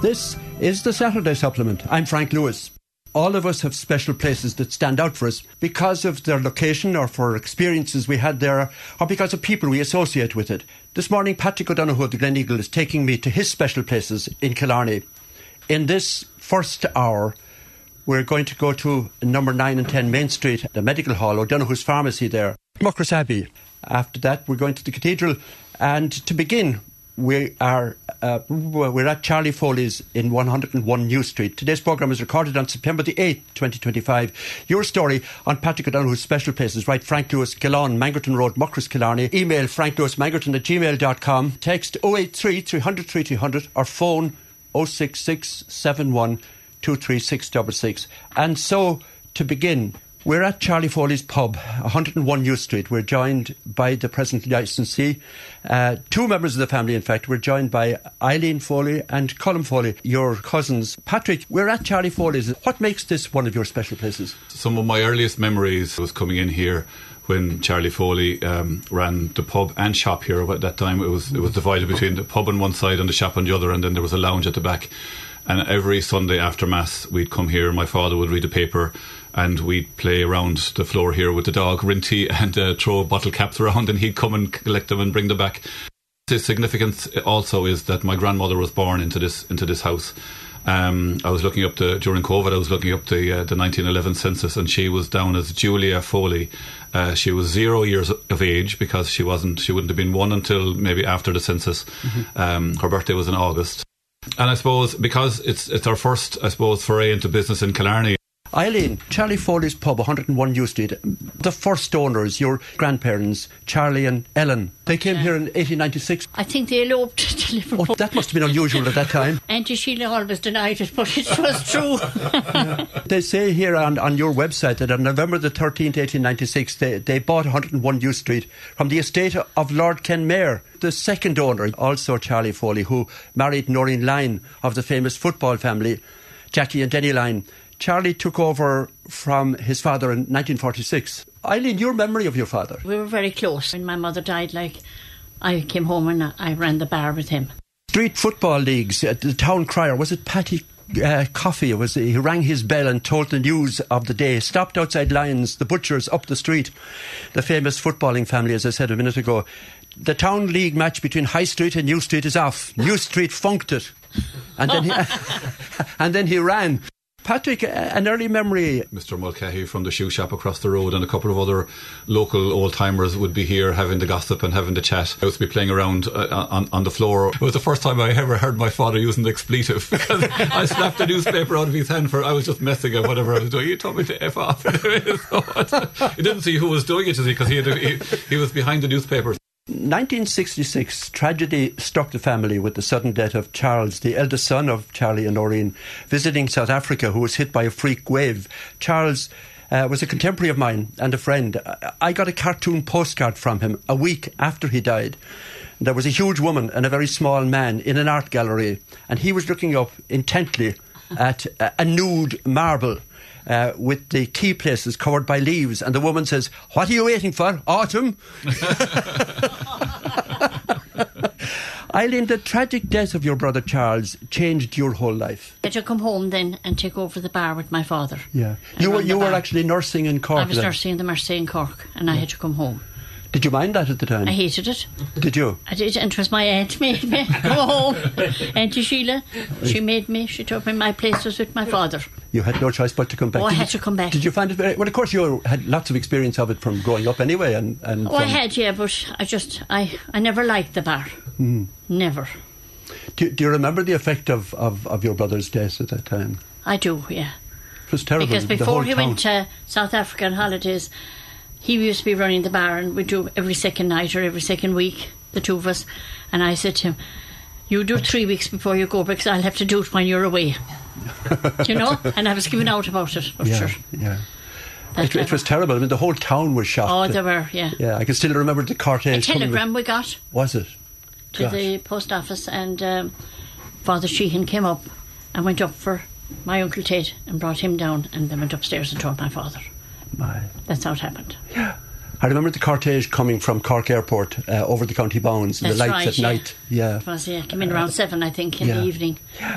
This is the Saturday Supplement. I'm Frank Lewis. All of us have special places that stand out for us because of their location or for experiences we had there or because of people we associate with it. This morning, Patrick O'Donoghue of the Gleneagle is taking me to his special places in Killarney. In this first hour, we're going to go to number 9 and 10 Main Street, the Medical Hall, O'Donoghue's Pharmacy there, Muckross Abbey. After that, we're going to the Cathedral. And to begin, we're at Charlie Foley's in 101 New Street. Today's programme is recorded on September the 8th, 2025. Your story on Patrick O'Donoghue's special places. Write Frank Lewis, Gillon, Mangerton Road, Muckross, Killarney. Email franklewismangerton@gmail.com. Text 083 300 3300 or phone 066 71 23666. And so, to begin, we're at Charlie Foley's pub, 101 New Street. We're joined by the present licensee. Two members of the family, in fact. We're joined by Eileen Foley and Colm Foley, your cousins. Patrick, we're at Charlie Foley's. What makes this one of your special places? Some of my earliest memories was coming in here when Charlie Foley ran the pub and shop here. At that time, it was divided between the pub on one side and the shop on the other, and then there was a lounge at the back. And every Sunday after Mass, we'd come here. My father would read the paper, and we'd play around the floor here with the dog, Rinty, and throw bottle caps around, and he'd come and collect them and bring them back. The significance also is that my grandmother was born into this house. I was looking up during COVID, I was looking up the 1911 census, and she was down as Julia Foley. She was 0 years of age because she wouldn't have been one until maybe after the census. Her birthday was in August. And I suppose because it's our first, foray into business in Killarney. Eileen, Charlie Foley's pub, 101 New Street. The first owners, your grandparents, Charlie and Ellen, they came here in 1896. I think they eloped to Liverpool. Oh, that must have been unusual at that time. Auntie Sheila always denied it, but it was true. They say here on your website that on November the 13th, 1896, they bought 101 New Street from the estate of Lord Kenmare. The second owner, also Charlie Foley, who married Noreen Lyne of the famous football family, Jackie and Denny Lyne. Charlie took over from his father in 1946. Eileen, your memory of your father? We were very close. When my mother died, I came home and I ran the bar with him. Street football leagues, the town crier, was it Paddy Coffey? He rang his bell and told the news of the day. Stopped outside Lyons, the butchers up the street. The famous footballing family, as I said a minute ago. The town league match between High Street and New Street is off. New Street funked it. And then he ran. Patrick, an early memory. Mr. Mulcahy from the shoe shop across the road and a couple of other local old-timers would be here having the gossip and having the chat. I used to be playing around on the floor. It was the first time I ever heard my father using the expletive because I slapped the newspaper out of his hand I was just messing at whatever I was doing. He told me to F off. He didn't see who was doing it, because he was behind the newspaper. 1966, tragedy struck the family with the sudden death of Charles, the eldest son of Charlie and Noreen, visiting South Africa, who was hit by a freak wave. Charles was a contemporary of mine and a friend. I got a cartoon postcard from him a week after he died. There was a huge woman and a very small man in an art gallery, and he was looking up intently at a nude marble with the key places covered by leaves, and the woman says, "What are you waiting for? Autumn?" Eileen, the tragic death of your brother Charles changed your whole life. I had to come home then and take over the bar with my father. Yeah, you were actually nursing in Cork. I was nursing in the Mercy in Cork, and I had to come home. Did you mind that at the time? I hated it. Did you? I did, and it was my aunt made me go home. Auntie Sheila, she made me. She took me. My place was with my father. You had no choice but to come back. Oh, I had to come back. Did you find it very... Well, of course, you had lots of experience of it from growing up anyway. I had, yeah, but I never liked the bar. Never. Do you remember the effect of your brother's death at that time? I do, yeah. It was terrible. Because before he went to South Africa on holidays, he used to be running the bar, and we'd do every second night or every second week, the two of us. And I said to him, "You do 3 weeks before you go, because I'll have to do it when you're away." You know? And I was giving out about it. Yeah. It was terrible. I mean, the whole town was shocked. Oh, they were, yeah. Yeah, I can still remember the cortege. A telegram we got. Was it? To the post office, and Father Sheehan came up and went up for my Uncle Ted and brought him down, and then went upstairs and told my father. That's how it happened. Yeah. I remember the cortege coming from Cork Airport over the county bounds, and the lights at night. Yeah. It was, yeah. Came in around 7, I think, in the evening. Yeah.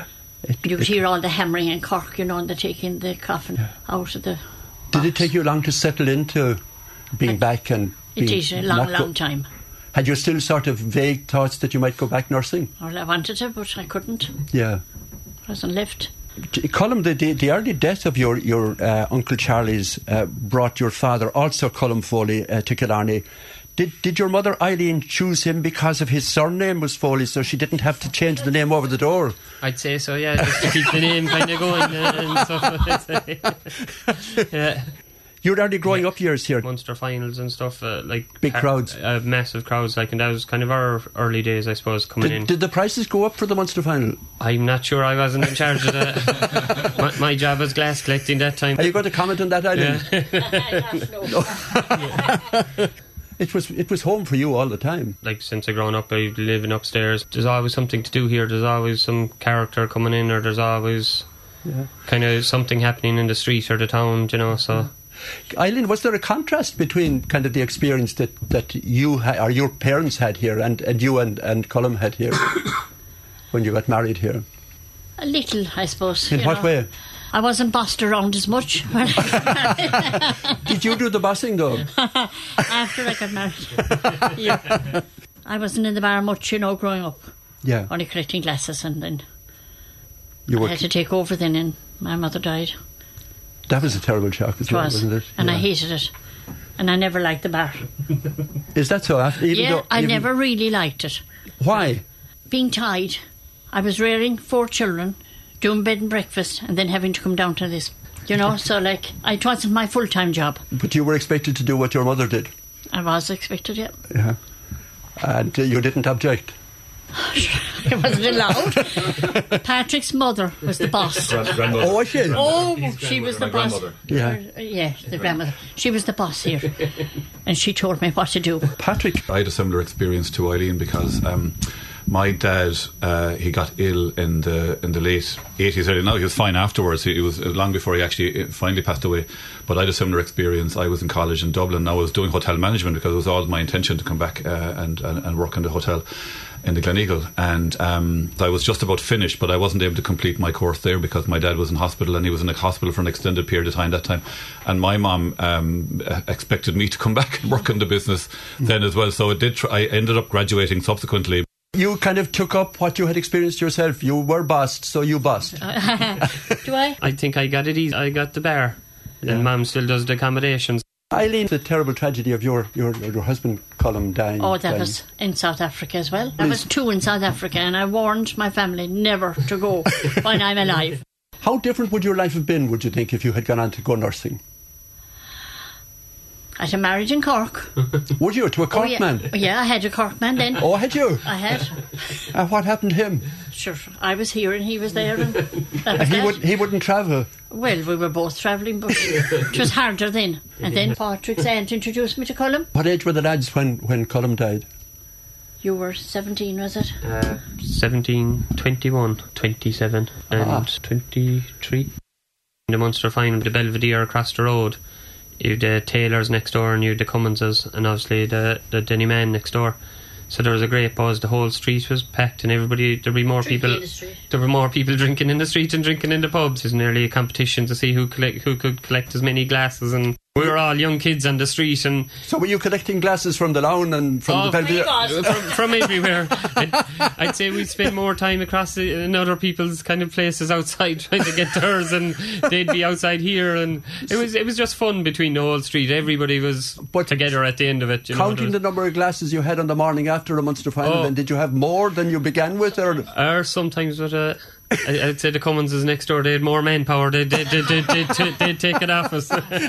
You could hear all the hammering in Cork, and they're taking the coffin out of the Did it take you long to settle into being back and It being is a long time. Had you still sort of vague thoughts that you might go back nursing? Well, I wanted to, but I couldn't. Yeah. I wasn't left. Colm, the early death of your Uncle Charlie's brought your father, also Colm Foley, to Killarney. Did your mother Eileen choose him because of his surname was Foley, so she didn't have to change the name over the door? I'd say so, yeah, just to keep the name kind of going and stuff. Yeah. Your early growing up years here. Munster finals and stuff, like big crowds, massive crowds, like, and that was kind of our early days, I suppose, coming in. Did the prices go up for the Munster final? I'm not sure. I wasn't in charge of that. my job was glass collecting that time. Are you going to comment on that, Eileen? Yeah. It was home for you all the time. Like, since I've grown up, I've living upstairs. There's always something to do here. There's always some character coming in, or there's always kind of something happening in the street or the town, you know, so... Eileen, was there a contrast between kind of the experience that you or your parents had here and you and Colm had here when you got married here? A little, I suppose. In what way? I wasn't bossed around as much. Did you do the bossing though? After I got married. Yeah. I wasn't in the bar much, you know, growing up. Yeah. Only collecting glasses, and then I had to take over then, and my mother died. That was a terrible shock as well, wasn't it? And I hated it. And I never liked the bar. Is that so? I never really liked it. Why? Being tied. I was rearing 4 children, doing bed and breakfast, and then having to come down to this. You know, so like, it wasn't my full-time job. But you were expected to do what your mother did? I was expected, yeah. Yeah. And you didn't object? I wasn't allowed. Patrick's mother was the boss. Grandmother. Oh, was she? Oh, she was the boss. Yeah. Yeah, the grandmother. She was the boss here. And she told me what to do. Patrick? I had a similar experience to Eileen because my dad, he got ill in the late 80s. Early now, he was fine afterwards. He was long before he actually finally passed away. But I had a similar experience. I was in college in Dublin. I was doing hotel management because it was all my intention to come back and work in the hotel in the Gleneagle, and I was just about finished, but I wasn't able to complete my course there because my dad was in hospital, and he was in a hospital for an extended period of time that time, and my mum expected me to come back and work in the business then as well, so I ended up graduating subsequently. You kind of took up what you had experienced yourself. You were bossed, so you bossed. Do I? I think I got it easy. I got the bar, and Mum still does the accommodations. Eileen, the terrible tragedy of your husband, Colm, dying. Oh, that was in South Africa as well. I was 2 in South Africa, and I warned my family never to go when I'm alive. How different would your life have been, would you think, if you had gone on to go nursing? I had married in Cork. Would you? To a Cork man? Yeah, I had a Cork man then. Oh, had you? I had. What happened to him? Sure, I was here and he was there. And that was he wouldn't travel? Well, we were both travelling, but it was harder then. And then Patrick's aunt introduced me to Colm. What age were the lads when Colm died? You were 17, was it? 17, 21, 27 and 23. The Munster final, the Belvedere across the road. You had the Taylors next door, and you had the Cumminses, and obviously the Denny Man next door. So there was a great buzz. The whole street was packed, and everybody. There were more people drinking in the street than drinking in the pubs. It was nearly a competition to see who could collect as many glasses, and we were all young kids on the street. And so were you collecting glasses from the lawn and from the Belvedere? From everywhere. I'd say we'd spend more time across in other people's kind of places outside trying to get theirs, and they'd be outside here, and it was just fun between the whole street. Everybody was together at the end of it. Counting the number of glasses you had on the morning after a Munster final, then did you have more than you began with, or sometimes with I'd say the Cumminses next door, they had more manpower. They'd take it off us.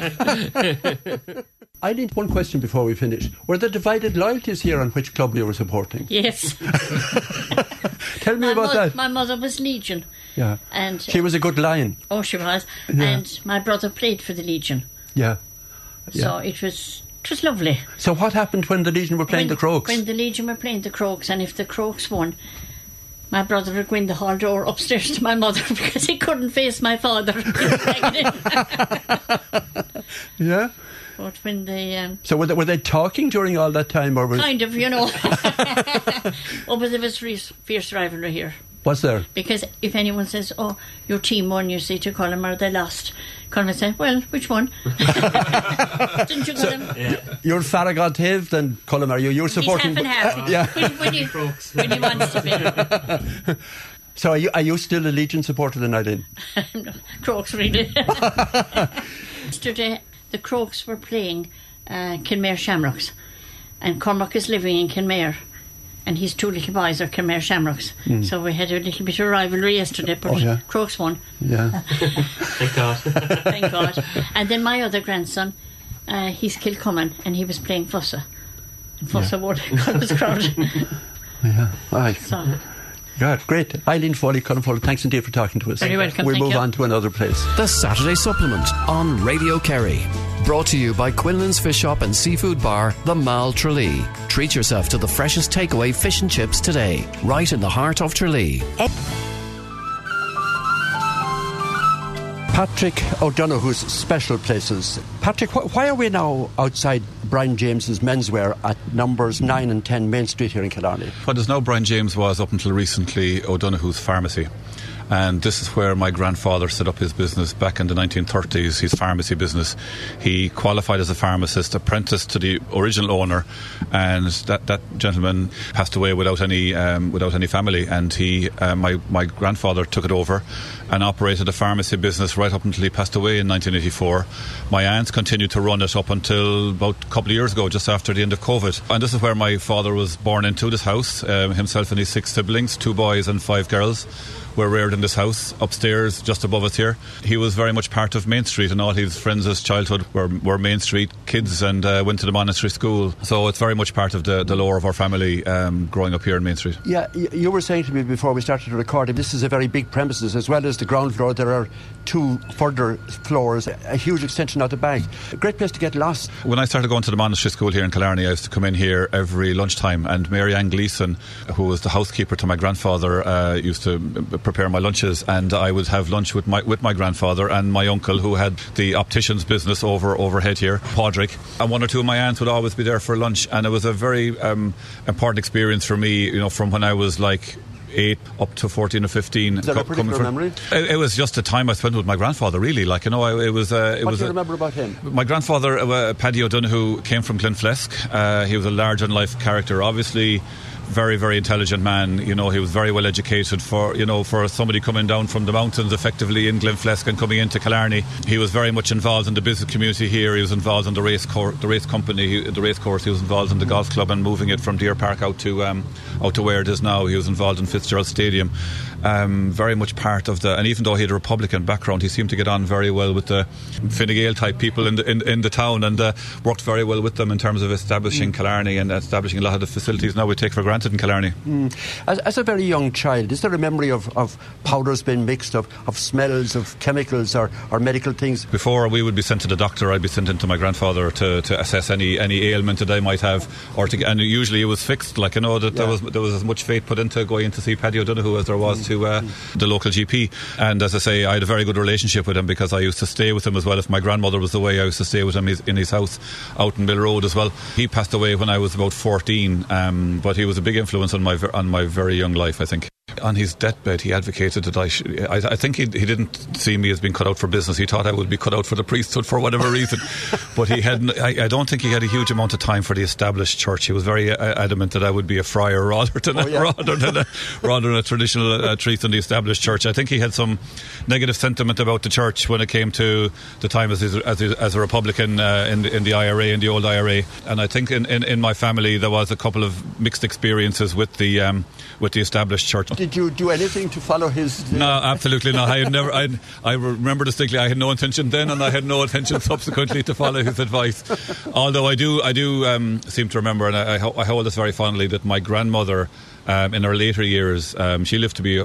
I need one question before we finish. Were there divided loyalties here on which club you were supporting? Yes. Tell me about that. My mother was Legion. Yeah. And she was a good lion. Oh, she was. Yeah. And my brother played for the Legion. Yeah. So it was lovely. So what happened when the Legion were playing the Crokes? When the Legion were playing the Crokes, and if the Crokes won, my brother would go in the hall door upstairs to my mother because he couldn't face my father. Yeah. But when they... so were they talking during all that time? Or kind of, you know. Oh, but there was fierce rivalry here. Was there? Because if anyone says, "Oh, your team won," you say to Colm, they lost. Colm would say, "Well, which one?" Didn't you, Colm? Yeah. You're Farragut Tave, then Colm, are you? You're supporting. He's half and half. Yeah. When he wants to be. So are you still a Legion supporter then, Eileen? Crokes, really. Yesterday, the Crokes were playing Kenmare Shamrocks, and Cormac is living in Kenmare, and his two little boys are Kenmare Shamrocks. So we had a little bit of rivalry yesterday, but Crokes won. Yeah. Thank God. Thank God. And then my other grandson, he's Kilcummin, and he was playing Fossa. And Fossa won. It was crowded. Yeah. Aye. So, God, great. Eileen Foley, Colm Foley, thanks indeed for talking to us. Very welcome, We'll thank move you. on to another place. The Saturday Supplement on Radio Kerry. Brought to you by Quinlan's Fish Shop and Seafood Bar, the Mall Tralee. Treat yourself to the freshest takeaway fish and chips today, right in the heart of Tralee. Patrick O'Donoghue's Special Places. Patrick, why are we now outside Brian James's menswear at numbers 9 and 10 Main Street here in Killarney? What is now Brian James was, up until recently, O'Donoghue's Pharmacy. And this is where my grandfather set up his business back in the 1930s, his pharmacy business. He qualified as a pharmacist, apprenticed to the original owner, and that gentleman passed away without any family. And my grandfather took it over and operated a pharmacy business right up until he passed away in 1984. My aunts continued to run it up until about a couple of years ago, just after the end of COVID. And this is where my father was born into, this house. Himself and his 6 siblings, 2 boys and 5 girls, were reared in this house upstairs just above us here. He was very much part of Main Street, and all his friends as childhood were Main Street kids, and went to the monastery school. So it's very much part of the lore of our family growing up here in Main Street. Yeah, you were saying to me before we started to record, this is a very big premises. As well as the ground floor, there are 2 further floors, a huge extension out the back. A great place to get lost. When I started going to the monastery school here in Killarney, I used to come in here every lunchtime, and Mary Ann Gleeson, who was the housekeeper to my grandfather, used to prepare my lunches, and I would have lunch with my grandfather and my uncle, who had the optician's business overhead here, Padraig, and 1 or 2 of my aunts would always be there for lunch. And it was a very important experience for me, from when I was like 8 up to 14 or 15. Is that a particular memory? It was just the time I spent with my grandfather, really. What do you remember about him? My grandfather, Paddy O'Donoghue, came from Glenflesk. He was a large-in-life character, obviously. Very, very intelligent man. He was very well educated for somebody coming down from the mountains effectively in Glenflesk and coming into Killarney. He was very much involved in the business community here. He was involved in the race company, the race course. He was involved in the golf club and moving it from Deer Park out to where it is now. He was involved in Fitzgerald Stadium. Very much part of and even though he had a Republican background, he seemed to get on very well with the Fine Gael type people in the town, and worked very well with them in terms of establishing Killarney and establishing a lot of the facilities now we take for granted in Killarney. As a very young child, is there a memory of powders being mixed, of smells, of chemicals or medical things? Before we would be sent to the doctor, I'd be sent into my grandfather to assess any ailment that I might have, and usually it was fixed. There was as much faith put into going in to see Paddy O'Donoghue as there was to the local GP. And as I say, I had a very good relationship with him because I used to stay with him as well. If my grandmother was away, I used to stay with him in his house out in Mill Road as well. He passed away when I was about 14, but he was a big influence on my very young life, I think. On his deathbed, he advocated that I think he didn't see me as being cut out for business. He thought I would be cut out for the priesthood for whatever reason. But I don't think he had a huge amount of time for the established church. He was very adamant that I would be a friar rather than a traditional priest in the established church. I think he had some negative sentiment about the church when it came to the time as a Republican in the IRA, in the old IRA. And I think in my family there was a couple of mixed experiences with the established church. Did you do anything to follow his... No, absolutely not. I remember distinctly I had no intention then, and I had no intention subsequently to follow his advice. Although I do seem to remember, and I hold this very fondly, that my grandmother, in her later years, she lived to be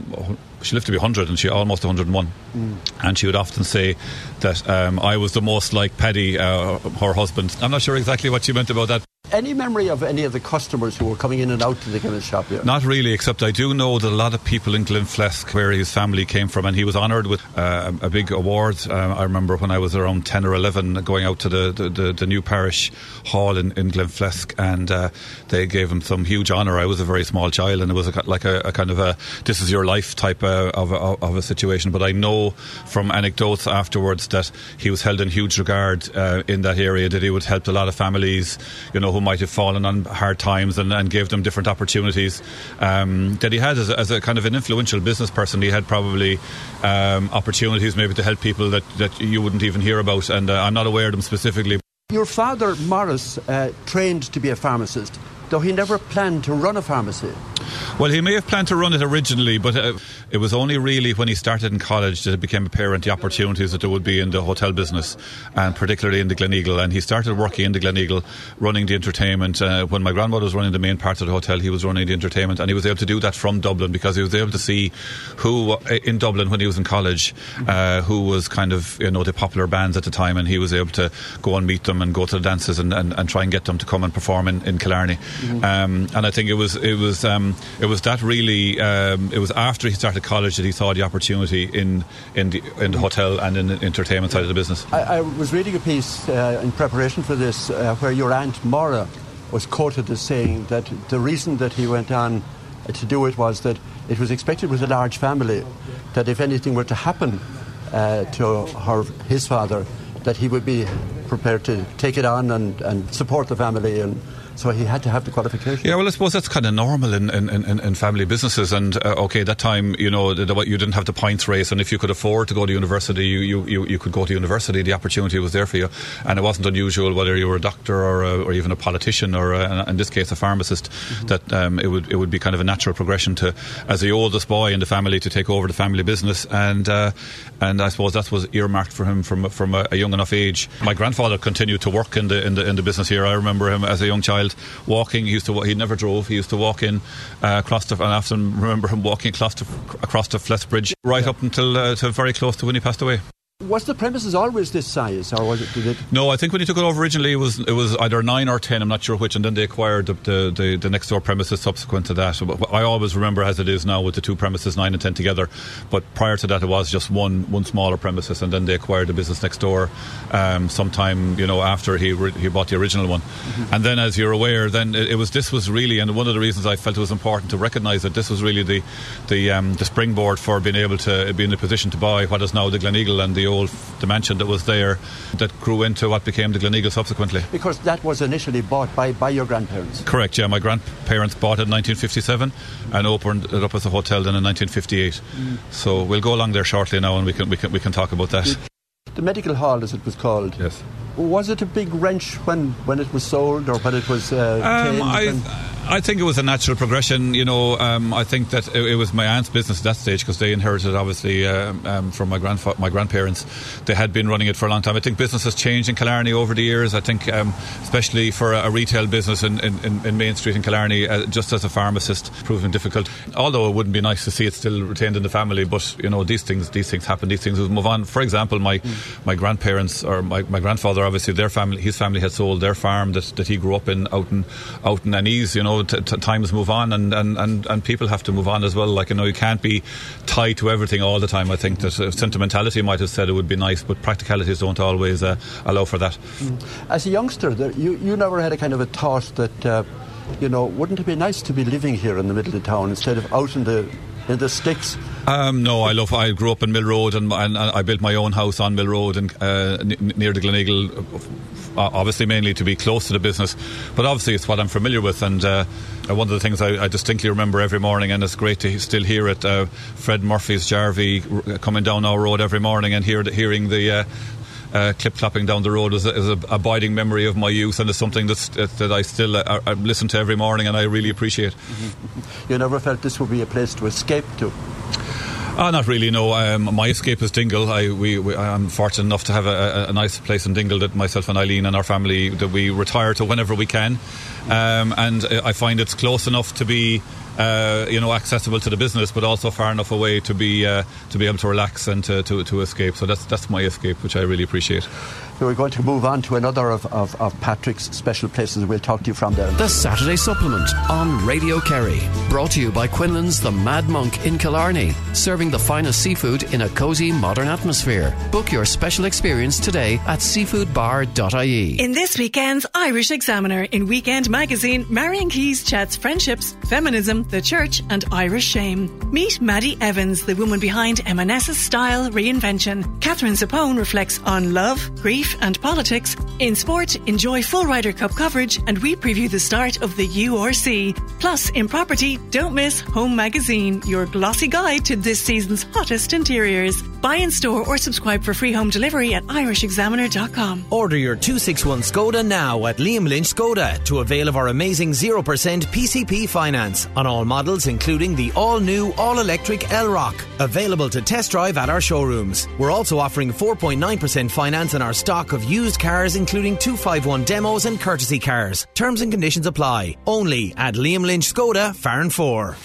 100, and she almost 101. And she would often say that I was the most like Paddy, her husband. I'm not sure exactly what she meant about that. any memory of any of the customers who were coming in and out to the Guinness shop here? Not really, except I do know that a lot of people in Glenflesk, where his family came from, and he was honoured with a big award. I remember when I was around 10 or 11 going out to the new parish hall in Glenflesk, and they gave him some huge honour. I was a very small child, and it was like a kind of a this is your life type of a situation. But I know from anecdotes afterwards that he was held in huge regard in that area, that he would help a lot of families, who might have fallen on hard times, and gave them different opportunities. That he had as a kind of an influential business person. He had probably opportunities maybe to help people that you wouldn't even hear about, and I'm not aware of them specifically. Your father, Morris, trained to be a pharmacist, though he never planned to run a pharmacy. Well, he may have planned to run it originally, but it was only really when he started in college that it became apparent the opportunities that there would be in the hotel business, and particularly in the Gleneagle. And he started working in the Gleneagle, running the entertainment. When my grandmother was running the main part of the hotel, he was running the entertainment, and he was able to do that from Dublin because he was able to see who in Dublin when he was in college, who was kind of the popular bands at the time, and he was able to go and meet them and go to the dances and try and get them to come and perform in Killarney. And I think it was that really. It was after he started college that he saw the opportunity in the hotel and in the entertainment side of the business. I was reading a piece in preparation for this where your Aunt Maura was quoted as saying that the reason that he went on to do it was that it was expected with a large family that if anything were to happen to his father, that he would be prepared to take it on and support the family, and so he had to have the qualification. Yeah, well, I suppose that's kind of normal in family businesses. And that time, you didn't have the points race, and if you could afford to go to university, you could go to university. The opportunity was there for you, and it wasn't unusual whether you were a doctor or even a politician or in this case a pharmacist. That it would be kind of a natural progression to, as the oldest boy in the family, to take over the family business, and I suppose that was earmarked for him from a young enough age. My grandfather continued to work in the business here. I remember him as a young child walking. He never drove. He used to walk in across and I often remember him walking across the Flesbridge right up until very close to when he passed away. Was the premises always this size, or was it? No, I think when he took it over originally, it was either 9 or 10. I'm not sure which, and then they acquired the next door premises subsequent to that. I always remember as it is now with the two premises, 9 and 10 together. But prior to that, it was just one smaller premises, and then they acquired the business next door. Sometime after he bought the original one, and then as you're aware, then this was really, and one of the reasons I felt it was important to recognise that this was really the springboard for being able to be in a position to buy what is now the Gleneagle and the mansion that was there that grew into what became the Gleneagle subsequently. Because that was initially bought by your grandparents. Correct, yeah. My grandparents bought it in 1957 and opened it up as a hotel then in 1958. So we'll go along there shortly now and we can talk about that. The medical hall, as it was called. Yes. Was it a big wrench when it was sold or when it was I think it was a natural progression. I think that it was my aunt's business at that stage because they inherited obviously from my grandparents. They had been running it for a long time. I think business has changed in Killarney over the years. I think especially for a retail business in Main Street in Killarney, just as a pharmacist, proving difficult. Although it wouldn't be nice to see it still retained in the family, but these things happen. These things will move on. For example, my grandparents or my grandfather, obviously his family had sold their farm that he grew up in out in Anise. Times move on and people have to move on as well. You can't be tied to everything all the time. I think that sentimentality might have said it would be nice, but practicalities don't always allow for that. As a youngster, you never had a kind of a thought that wouldn't it be nice to be living here in the middle of town instead of out in the sticks? No, I grew up in Mill Road and I built my own house on Mill Road and near the Gleneagle, obviously mainly to be close to the business, but obviously it's what I'm familiar with. And one of the things I distinctly remember every morning, and it's great to still hear it, Fred Murphy's Jarvie coming down our road every morning and hearing the clip-clopping down the road is a abiding memory of my youth, and it's something that I still listen to every morning and I really appreciate. You never felt this would be a place to escape to? Not really, no. My escape is Dingle. I'm fortunate enough to have a nice place in Dingle that myself and Eileen and our family, that we retire to whenever we can. And I find it's close enough to be accessible to the business, but also far enough away to be able to relax and to escape. So that's my escape, which I really appreciate. We're going to move on to another of Patrick's special places. We'll talk to you from there. The Saturday Supplement on Radio Kerry. Brought to you by Quinlan's The Mad Monk in Killarney. Serving the finest seafood in a cosy, modern atmosphere. Book your special experience today at seafoodbar.ie. In this weekend's Irish Examiner, in Weekend Magazine, Marion Keyes chats friendships, feminism, the church and Irish shame. Meet Maddie Evans, the woman behind M&S's style reinvention. Catherine Zappone reflects on love, grief and politics. In sport, enjoy full Ryder Cup coverage and we preview the start of the URC. Plus, in property, don't miss Home Magazine, your glossy guide to this season's hottest interiors. Buy in store or subscribe for free home delivery at irishexaminer.com. Order your 261 Skoda now at Liam Lynch Skoda to avail of our amazing 0% PCP finance on all models, including the all-new, all-electric L-Rock. Available to test drive at our showrooms. We're also offering 4.9% finance on our stock of used cars, including 251 demos and courtesy cars. Terms and conditions apply. Only at Liam Lynch Skoda, Farran 4.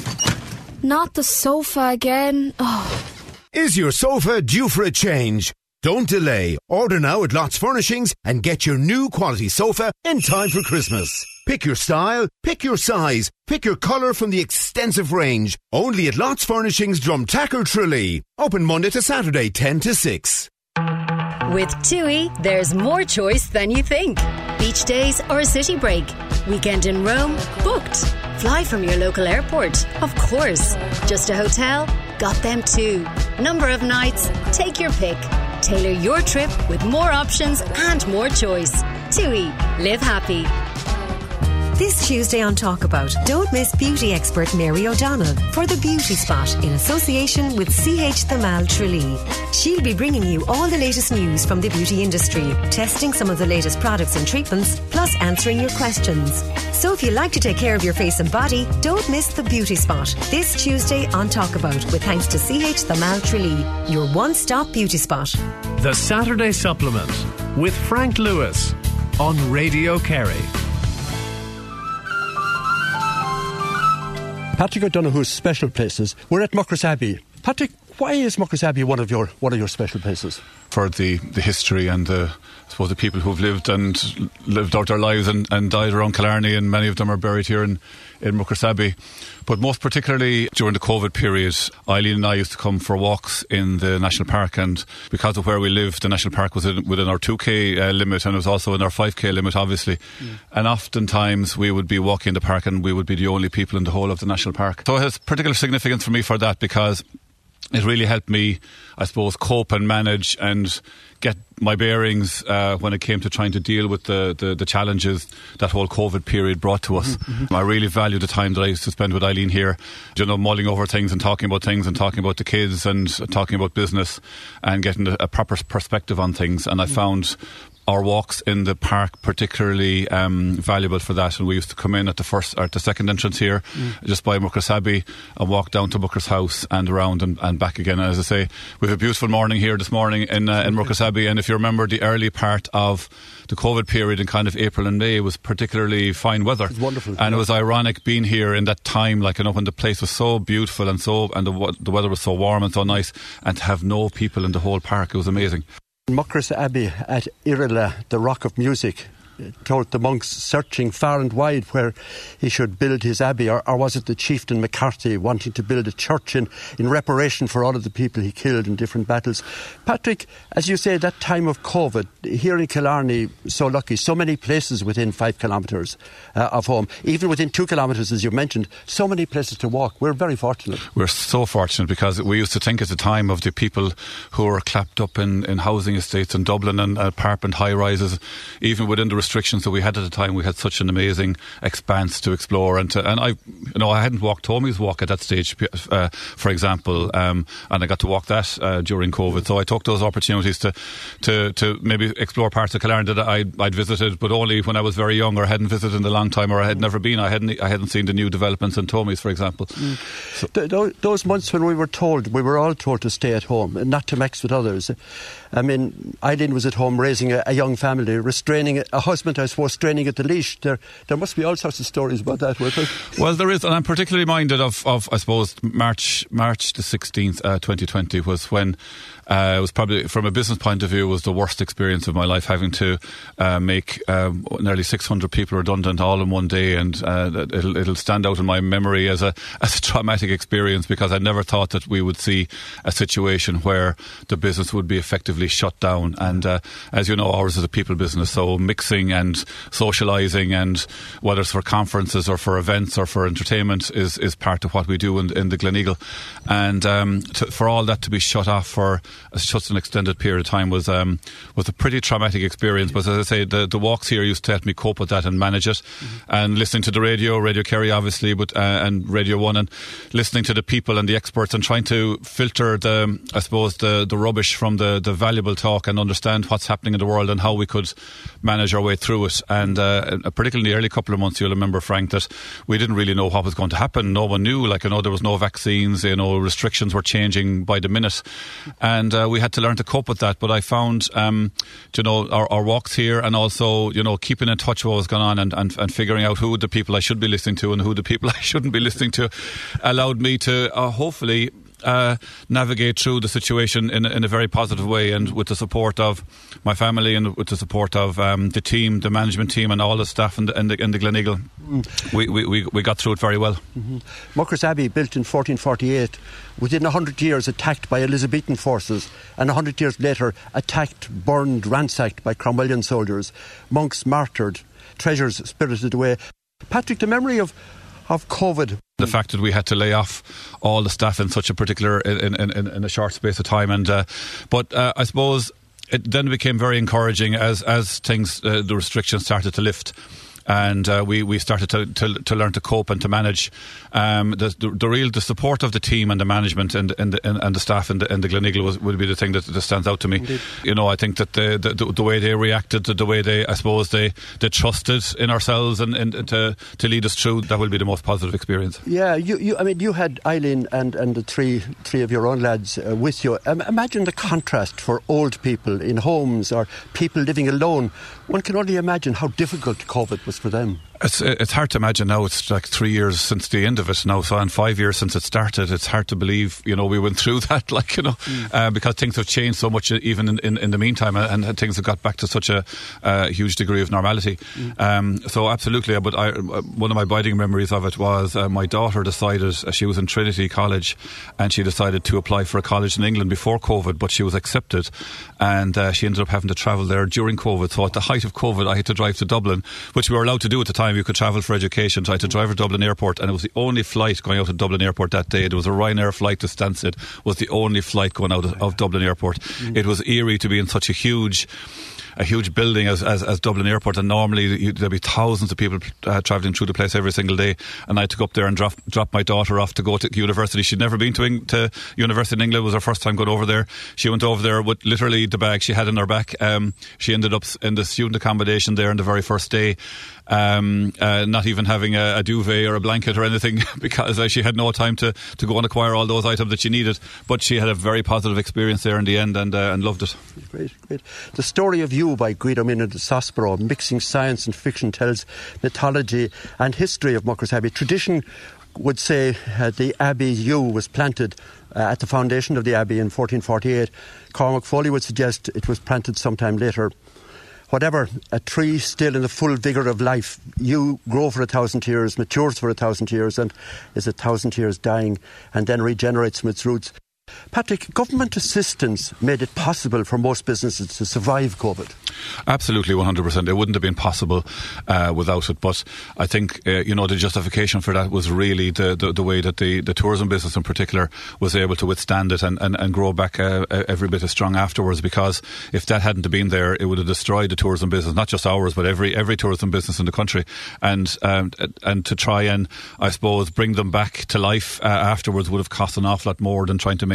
Not the sofa again. Oh. Is your sofa due for a change? Don't delay. Order now at Lots Furnishings and get your new quality sofa in time for Christmas. Pick your style, pick your size, pick your colour from the extensive range. Only at Lots Furnishings, Drumtacker, Tralee. Open Monday to Saturday, 10 to 6. With TUI, there's more choice than you think. Beach days or a city break. Weekend in Rome? Booked. Fly from your local airport? Of course. Just a hotel? Got them too. Number of nights? Take your pick. Tailor your trip with more options and more choice. TUI. Live happy. This Tuesday on Talk About, don't miss beauty expert Mary O'Donnell for the Beauty Spot in association with CH The Mal Tralee. She'll be bringing you all the latest news from the beauty industry, testing some of the latest products and treatments, plus answering your questions. So if you like to take care of your face and body, don't miss the Beauty Spot this Tuesday on Talk About, with thanks to CH The Mal Tralee, your one-stop beauty spot. The Saturday Supplement with Frank Lewis on Radio Kerry. Patrick O'Donoghue's special places. We're at Muckross Abbey. Patrick, why is Muckross Abbey one of your special places? For the history and I suppose the people who've lived out their lives and died around Killarney, and many of them are buried here in Muckross Abbey. But most particularly during the COVID period, Eileen and I used to come for walks in the National Park, and because of where we live, the National Park was within our 2k limit, and it was also in our 5k limit, obviously. And oftentimes we would be walking in the park and we would be the only people in the whole of the National Park. So it has particular significance for me for that, because it really helped me, I suppose, cope and manage and get my bearings when it came to trying to deal with the challenges that whole COVID period brought to us. I really value the time that I used to spend with Eileen here, mulling over things and talking about the kids and talking about business and getting a proper perspective on things. And I found our walks in the park particularly valuable for that, and we used to come in at the second entrance here, just by Muckross Abbey, and walk down to Muckross House and around and back again. And as I say, we have a beautiful morning here this morning in Muckross Abbey, and if you remember the early part of the COVID period in kind of April and May, it was particularly fine weather. It was wonderful. And it was ironic being here in that time, when the place was so beautiful and the weather was so warm and so nice, and to have no people in the whole park, it was amazing. Muckross Abbey at Irila, the Rock of Music, told the monks searching far and wide where he should build his abbey, or was it the chieftain McCarthy wanting to build a church in reparation for all of the people he killed in different battles? Patrick, as you say, that time of COVID, here in Killarney, so lucky, so many places within 5 kilometres of home, even within 2 kilometres, as you mentioned, so many places to walk. We're very fortunate. We're so fortunate, because we used to think at the time of the people who were clapped up in housing estates in Dublin and apartment high-rises, even within the restrictions that we had at the time, we had such an amazing expanse to explore. And I hadn't walked Tomy's walk at that stage, for example, and I got to walk that during COVID. So I took those opportunities to maybe explore parts of Killarney that I'd visited, but only when I was very young, or hadn't visited in a long time, or I had never been. I hadn't seen the new developments in Tomy's, for example. So, those months when we were all told to stay at home and not to mix with others. I mean, Eileen was at home raising a young family, restraining a husband husband, I suppose, straining at the leash. There must be all sorts of stories about that, with it. Well, there is, and I'm particularly minded of I suppose, March the 16th, 2020 was when it was probably, from a business point of view, was the worst experience of my life, having to make nearly 600 people redundant all in one day, and it'll stand out in my memory as a traumatic experience, because I never thought that we would see a situation where the business would be effectively shut down. And as you know, ours is a people business, so mixing and socialising, and whether it's for conferences or for events or for entertainment, is part of what we do in the Gleneagle. And for all that to be shut off for such an extended period of time was a pretty traumatic experience. But as I say, the walks here used to help me cope with that and manage it. And listening to the Radio Kerry obviously, but and Radio 1, and listening to the people and the experts, and trying to filter the rubbish from the valuable talk, and understand what's happening in the world and how we could manage our way through it. And particularly in the early couple of months, you'll remember, Frank, that we didn't really know what was going to happen. No one knew. There was no vaccines, restrictions were changing by the minute, and we had to learn to cope with that. But I found our walks here, and also keeping in touch with what was going on, and figuring out who the people I should be listening to and who the people I shouldn't be listening to, allowed me to hopefully navigate through the situation in a very positive way, and with the support of my family, and with the support of the team, the management team, and all the staff in the Gleneagle. We got through it very well. Muckross Abbey, built in 1448, within 100 years attacked by Elizabethan forces, and 100 years later attacked, burned, ransacked by Cromwellian soldiers, monks martyred, treasures spirited away. Patrick, the memory of COVID. The fact that we had to lay off all the staff in such a particular, in a short space of time, but I suppose it then became very encouraging as things, the restrictions started to lift. And we started to learn to cope and to manage. The support of the team and the management and the staff in the Gleneagle would be the thing that stands out to me. Indeed. I think that the way they reacted, the way they trusted in ourselves and to lead us through, that will be the most positive experience. Yeah, you had Eileen and the three of your own lads with you. Imagine the contrast for old people in homes, or people living alone. One can only imagine how difficult COVID was for them. It's hard to imagine now. It's like 3 years since the end of it now, so, and 5 years since it started. It's hard to believe, we went through that, because things have changed so much even in the meantime, and things have got back to such a huge degree of normality. So absolutely, but one of my abiding memories of it was my daughter decided, she was in Trinity College, and she decided to apply for a college in England before COVID, but she was accepted, and she ended up having to travel there during COVID. So at the height of COVID, I had to drive to Dublin, which we were allowed to do at the time. You could travel for education, so I had to drive to Dublin Airport, and it was the only flight going out of Dublin Airport that day. There was a Ryanair flight to Stansted, was the only flight going out of Dublin Airport. It was eerie to be in such a huge building as Dublin Airport, and normally there'd be thousands of people travelling through the place every single day, and I had to go up there and drop my daughter off to go to university. She'd never been to university in England. It was her first time going over there. She went over there with literally the bag she had in her back. She ended up in the student accommodation there on the very first day, not even having a duvet or a blanket or anything, because she had no time to go and acquire all those items that she needed. But she had a very positive experience there in the end, and loved it. Great. The Story of You by Guido Mina de Sospero, mixing science and fiction, tells mythology and history of Muckross Abbey. Tradition would say the Abbey yew was planted at the foundation of the Abbey in 1448. Cormac Foley would suggest it was planted sometime later. Whatever, a tree still in the full vigour of life, you grow for 1,000 years, matures for 1,000 years, and is 1,000 years dying, and then regenerates from its roots. Patrick, government assistance made it possible for most businesses to survive COVID. Absolutely, 100%. It wouldn't have been possible without it. But I think, the justification for that was really the way that the tourism business in particular was able to withstand it and grow back every bit as strong afterwards. Because if that hadn't been there, it would have destroyed the tourism business, not just ours, but every tourism business in the country. And to try and, I suppose, bring them back to life afterwards would have cost an awful lot more than trying to maintain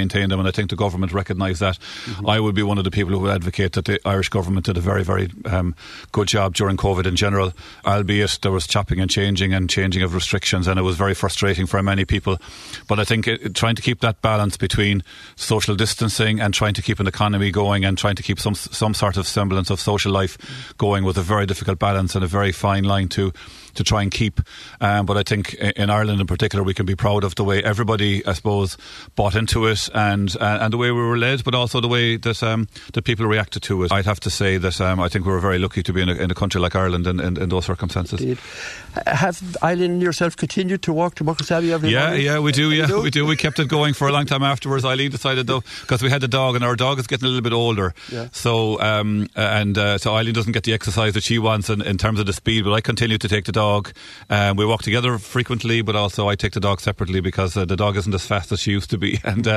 maintain them, and I think the government recognise that. I would be one of the people who would advocate that the Irish government did a very, very good job during COVID in general, albeit there was chopping and changing of restrictions, and it was very frustrating for many people. But I think trying to keep that balance between social distancing and trying to keep an economy going and trying to keep some sort of semblance of social life going was a very difficult balance and a very fine line to try and keep. But I think in Ireland in particular, we can be proud of the way everybody, I suppose, bought into it and the way we were led, but also the way that the people reacted to it. I'd have to say that I think we were very lucky to be in a country like Ireland in those circumstances. Indeed. Have Eileen and yourself continued to walk to Muckross Abbey every morning? Yeah, we do. Yeah, we do. We kept it going for a long time afterwards. Eileen decided, though, because we had a dog, and our dog is getting a little bit older. Yeah. So so Eileen doesn't get the exercise that she wants in terms of the speed, but I continue to take the dog. We walk together frequently, but also I take the dog separately because the dog isn't as fast as she used to be, and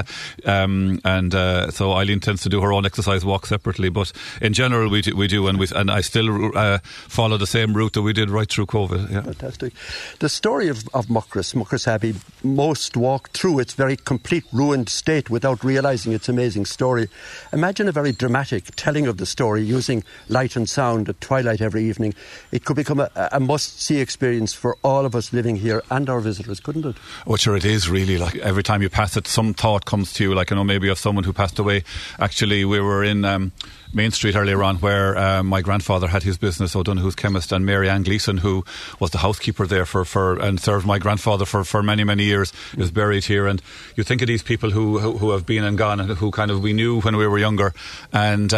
so Eileen tends to do her own exercise walk separately. But in general, we do, and I still follow the same route that we did right through COVID. Yeah. Fantastic. The story of Muckross Abbey, most walk through its very complete ruined state without realising its amazing story. Imagine a very dramatic telling of the story using light and sound at twilight every evening. It could become a must-see experience for all of us living here and our visitors, couldn't it? Oh, sure, it is really. Like every time you pass it, some thought comes to you, like, maybe of someone who passed away. Actually, we were in Main Street earlier on, where my grandfather had his business, O'Donoghue's Chemist, and Mary Ann Gleeson, who was the housekeeper there and served my grandfather for many, many years, is buried here. And you think of these people who have been and gone, and who kind of we knew when we were younger, and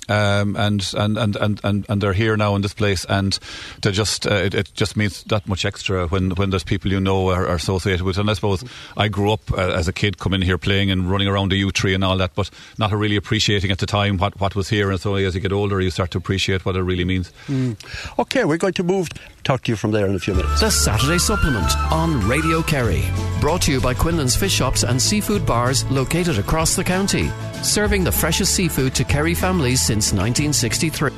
they're here now in this place, and they just it just means that much extra when there's people are associated with. And I suppose I grew up as a kid, coming here playing and running around the yew tree and all that, but not really appreciating at the time what was here. And so as you get older, you start to appreciate what it really means. OK, we're going to talk to you from there in a few minutes. The Saturday Supplement on Radio Kerry. Brought to you by Quinlan's Fish Shops and Seafood Bars located across the county. Serving the freshest seafood to Kerry families since 1963.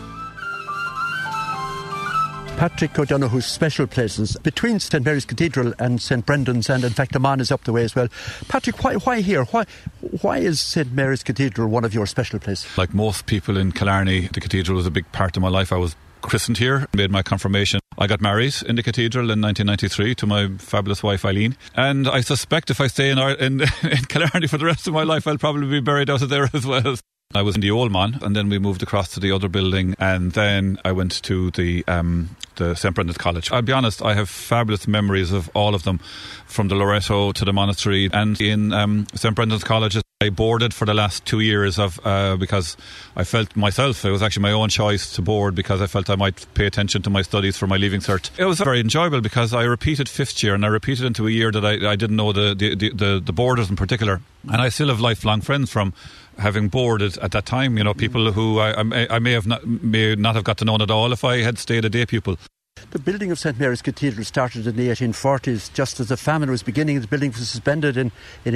Patrick O'Donoghue's special places between St Mary's Cathedral and St Brendan's, and in fact Amman is up the way as well. Patrick, why here? Why is St Mary's Cathedral one of your special places? Like most people in Killarney, the cathedral was a big part of my life. I was christened here, made my confirmation. I got married in the cathedral in 1993 to my fabulous wife Eileen, and I suspect if I stay in Killarney for the rest of my life, I'll probably be buried out of there as well. I was in the Old Man, and then we moved across to the other building, and then I went to the St Brendan's College. I'll be honest, I have fabulous memories of all of them, from the Loreto to the monastery. And in St Brendan's College, I boarded for the last 2 years because I felt myself, it was actually my own choice to board, because I felt I might pay attention to my studies for my Leaving Cert. It was very enjoyable because I repeated fifth year, and I repeated into a year that I didn't know the boarders in particular. And I still have lifelong friends from having boarded at that time, people who I may not have got to know at all if I had stayed a day pupil. The building of St Mary's Cathedral started in the 1840s. Just as the famine was beginning, the building was suspended in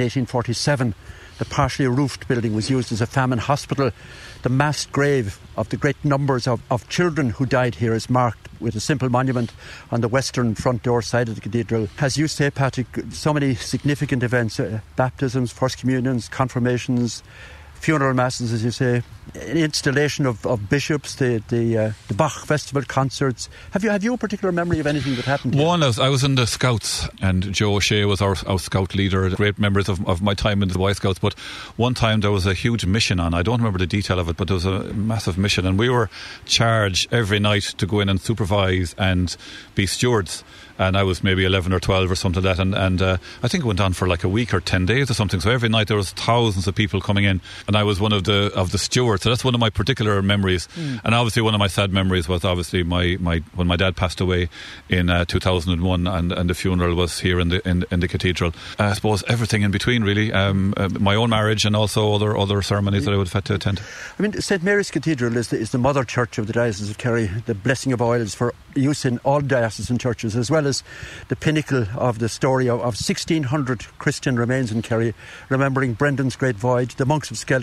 1847. The partially roofed building was used as a famine hospital. The mass grave of the great numbers of children who died here is marked with a simple monument on the western front door side of the cathedral. As you say, Patrick, so many significant events, baptisms, first communions, confirmations, funeral masses, as you say, installation of bishops, the Bach Festival concerts. Have you a particular memory of anything that happened here? One, I was in the Scouts, and Joe O'Shea was our Scout leader. Great memories of my time in the Boy Scouts. But one time there was a huge mission on. I don't remember the detail of it, but there was a massive mission, and we were charged every night to go in and supervise and be stewards. And I was maybe 11 or 12 or something like that, and I think it went on for like a week or 10 days or something. So every night there was thousands of people coming in, and I was one of the stewards. So that's one of my particular memories. And obviously one of my sad memories was obviously when my dad passed away in 2001, and the funeral was here in the cathedral. I suppose everything in between, really. My own marriage, and also other ceremonies that I would have had to attend. I mean, St Mary's Cathedral is the mother church of the Diocese of Kerry. The blessing of oils for use in all diocesan churches, as well as the pinnacle of the story of 1,600 Christian remains in Kerry, remembering Brendan's great voyage, the monks of Skellig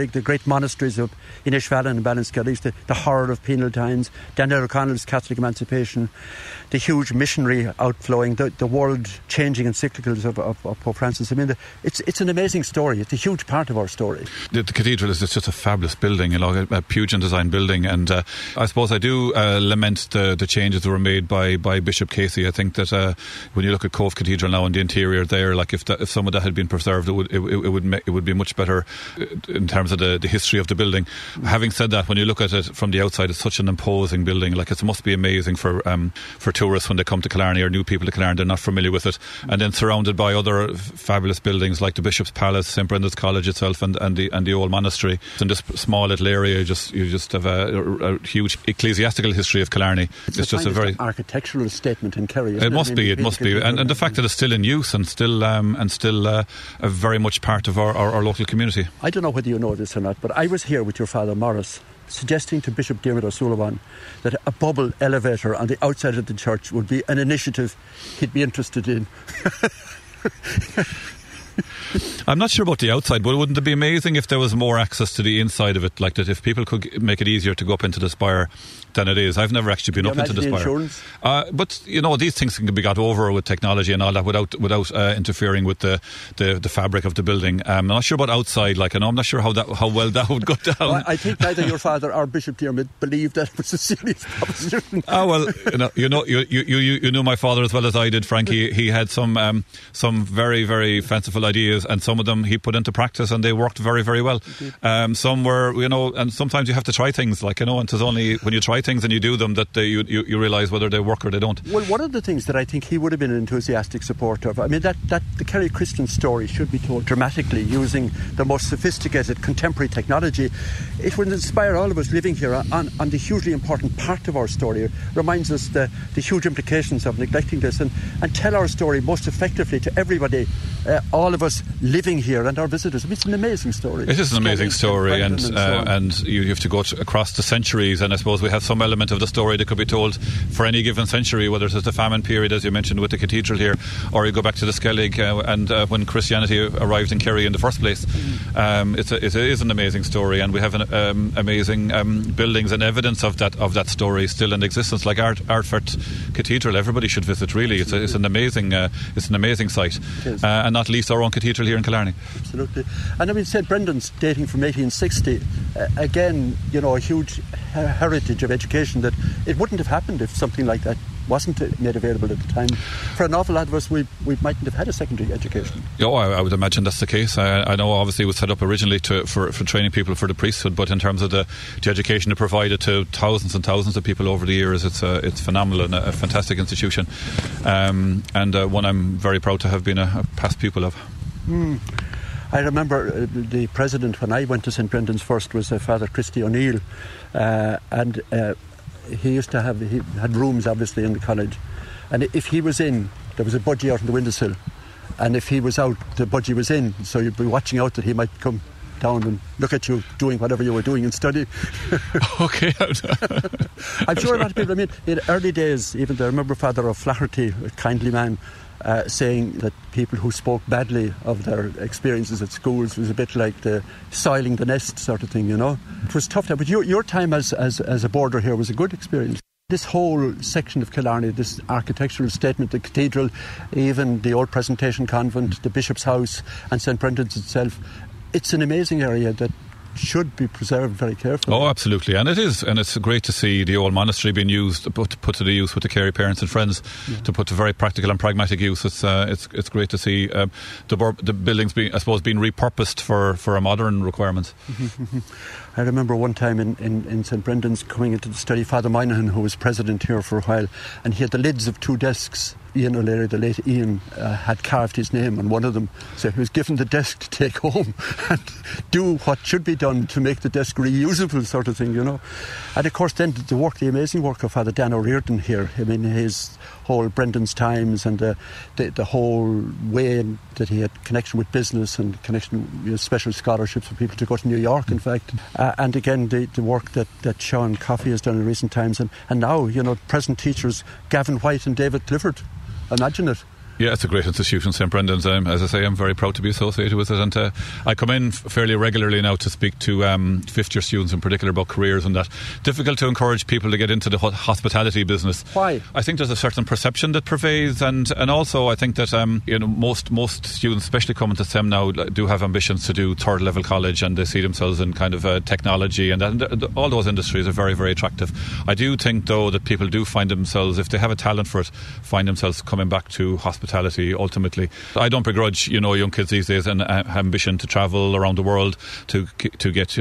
Skellig, the great monasteries of Inishvallen and Ballinskellig, the horror of penal times, Daniel O'Connell's Catholic emancipation, the huge missionary outflowing, the world-changing encyclicals of Pope Francis. I mean, it's an amazing story. It's a huge part of our story. The cathedral is just a fabulous building, a Pugin-designed building, and I suppose I do lament the changes that were made by Bishop Casey. I think that when you look at Cove Cathedral now and the interior there, like if some of that had been preserved, it would be much better in terms of the history of the building. Having said that, when you look at it from the outside, it's such an imposing building. Like, it must be amazing for tourists when they come to Killarney, or new people to Killarney, they're not familiar with it, and then surrounded by other fabulous buildings like the Bishop's Palace, St Brendan's College itself, and the old monastery. In this small little area, you just have a huge ecclesiastical history of Killarney. It's just a very architectural statement in Kerry. It must be, and the fact that it's still in use and still a very much part of our local community. I don't know whether you know this or not, but I was here with your father Morris, suggesting to Bishop Diarmuid O'Sullivan that a bubble elevator on the outside of the church would be an initiative he'd be interested in. I'm not sure about the outside, but wouldn't it be amazing if there was more access to the inside of it, like that if people could make it easier to go up into the spire than it is. I've never actually been up into the spire. But, these things can be got over with technology and all that without interfering with the fabric of the building. I'm not sure about outside, I'm not sure how well that would go down. Well, I think neither your father or Bishop Diarmuid believed that it was a serious proposition. You knew my father as well as I did, Frank. He had some very, very fanciful ideas, and some of them he put into practice, and they worked very, very well. Some were, and sometimes you have to try things, and it's only when you try things and you do them that you realise whether they work or they don't. Well, one of the things that I think he would have been an enthusiastic supporter of, I mean, that the Kerry Christian story should be told dramatically using the most sophisticated contemporary technology. It would inspire all of us living here on the hugely important part of our story. It reminds us the huge implications of neglecting this, and tell our story most effectively to everybody, all of us living here and our visitors. I mean, it's an amazing story. It is an amazing story, and you have to go across the centuries, and I suppose we have some element of the story that could be told for any given century, whether it's the famine period, as you mentioned, with the cathedral here, or you go back to the Skellig and when Christianity arrived in Kerry in the first place. It is an amazing story, and we have amazing buildings and evidence of that story still in existence, like Ardfert Cathedral. Everybody should visit, really. It's an amazing site, and not least our own cathedral here in Killarney. Absolutely. And I mean, St Brendan's, dating from 1860, again, a huge heritage of education, that it wouldn't have happened if something like that wasn't made available at the time. For an awful lot of us, we mightn't have had a secondary education. I would imagine that's the case. I know obviously it was set up originally for training people for the priesthood, but in terms of the education it provided to thousands and thousands of people over the years, it's phenomenal and a fantastic institution, and one I'm very proud to have been a past pupil of. I remember the president, when I went to St Brendan's first, was Father Christy O'Neill, and he had rooms obviously in the college, and if he was in, there was a budgie out on the windowsill, and if he was out, the budgie was in, so you'd be watching out that he might come down and look at you doing whatever you were doing and study. Okay. I'm sure a lot of people, I mean, in early days, even I remember Father O'Flaherty, a kindly man, saying that people who spoke badly of their experiences at schools was a bit like the soiling the nest sort of thing, It was tough, but your time as a boarder here was a good experience. This whole section of Killarney, this architectural statement, the cathedral, even the old Presentation Convent, the Bishop's House and St Brendan's itself, it's an amazing area that should be preserved very carefully. Oh, absolutely, and it is, and it's great to see the old monastery being used, put to the use with the Kerry parents and friends, to put to very practical and pragmatic use. It's great to see the buildings being repurposed for a modern requirement. I remember one time in St Brendan's coming into the study, Father Moynihan, who was president here for a while, and he had the lids of two desks. Ian O'Leary, the late Ian, had carved his name on one of them, so he was given the desk to take home and do what should be done to make the desk reusable, sort of thing, And of course then the amazing work of Father Dan O'Riordan here, I mean, his whole Brendan's Times and the whole way that he had connection with business and connection with special scholarships for people to go to New York, in fact, and again the work that Sean Coffey has done in recent times, and now, present teachers Gavin White and David Clifford. Imagine it. Yeah, it's a great institution, St Brendan's. As I say, I'm very proud to be associated with it, and I come in fairly regularly now to speak to fifth-year students in particular about careers and that. Difficult to encourage people to get into the hospitality business. Why? I think there's a certain perception that pervades, and also I think that most students, especially coming to STEM now, do have ambitions to do third level college, and they see themselves in kind of technology, and all those industries are very, very attractive. I do think though that people do find themselves, if they have a talent for it, find themselves coming back to hospitality ultimately. I don't begrudge young kids these days an ambition to travel around the world to get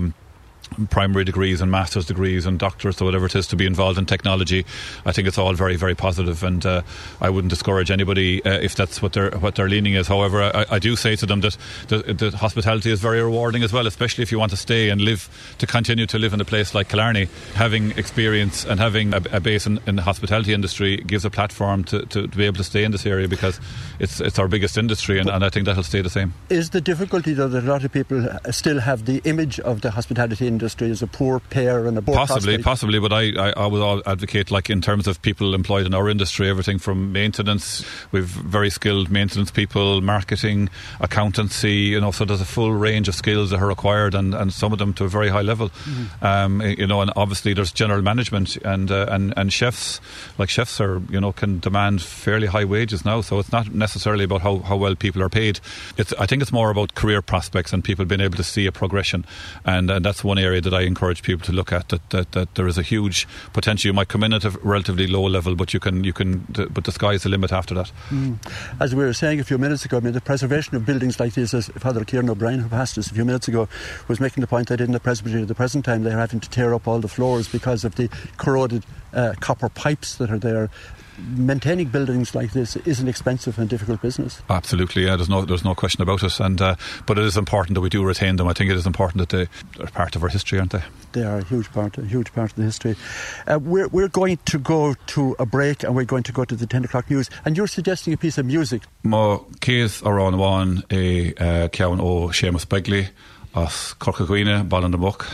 primary degrees and master's degrees and doctorates or whatever it is, to be involved in technology. I think it's all very, very positive, and I wouldn't discourage anybody if that's what their leaning is. However, I do say to them that hospitality is very rewarding as well, especially if you want to stay and continue to live in a place like Killarney. Having experience and having a base in the hospitality industry gives a platform to be able to stay in this area, because it's our biggest industry, and I think that'll stay the same. Is the difficulty though that a lot of people still have the image of the hospitality industry as a poor payer and a poor possibly, but I would advocate, like, in terms of people employed in our industry, everything from maintenance, we've very skilled maintenance people, marketing, accountancy, so there's a full range of skills that are required, and some of them to a very high level. And obviously there's general management and chefs. Like, chefs are can demand fairly high wages now, so it's not necessarily about how well people are paid. I think it's more about career prospects and people being able to see a progression, and that's one area that I encourage people to look at, that there is a huge potential. You might come in at a relatively low level, but but the sky is the limit after that. As we were saying a few minutes ago, the preservation of buildings like this, as Father Kieran O'Brien, who passed us a few minutes ago, was making the point that in the presbytery at the present time they're having to tear up all the floors because of the corroded copper pipes that are there. Maintaining buildings like this is an expensive and difficult business. Absolutely, yeah. There's no question about it, and but it is important that we do retain them. I think it is important that they are part of our history, aren't they? They are a huge part of the history. We're going to go to a break, and we're going to go to the 10 o'clock news. And you're suggesting a piece of music. Má céad arán bháin ceann ó Seamus Begley as Corcacuine Ballon de Muck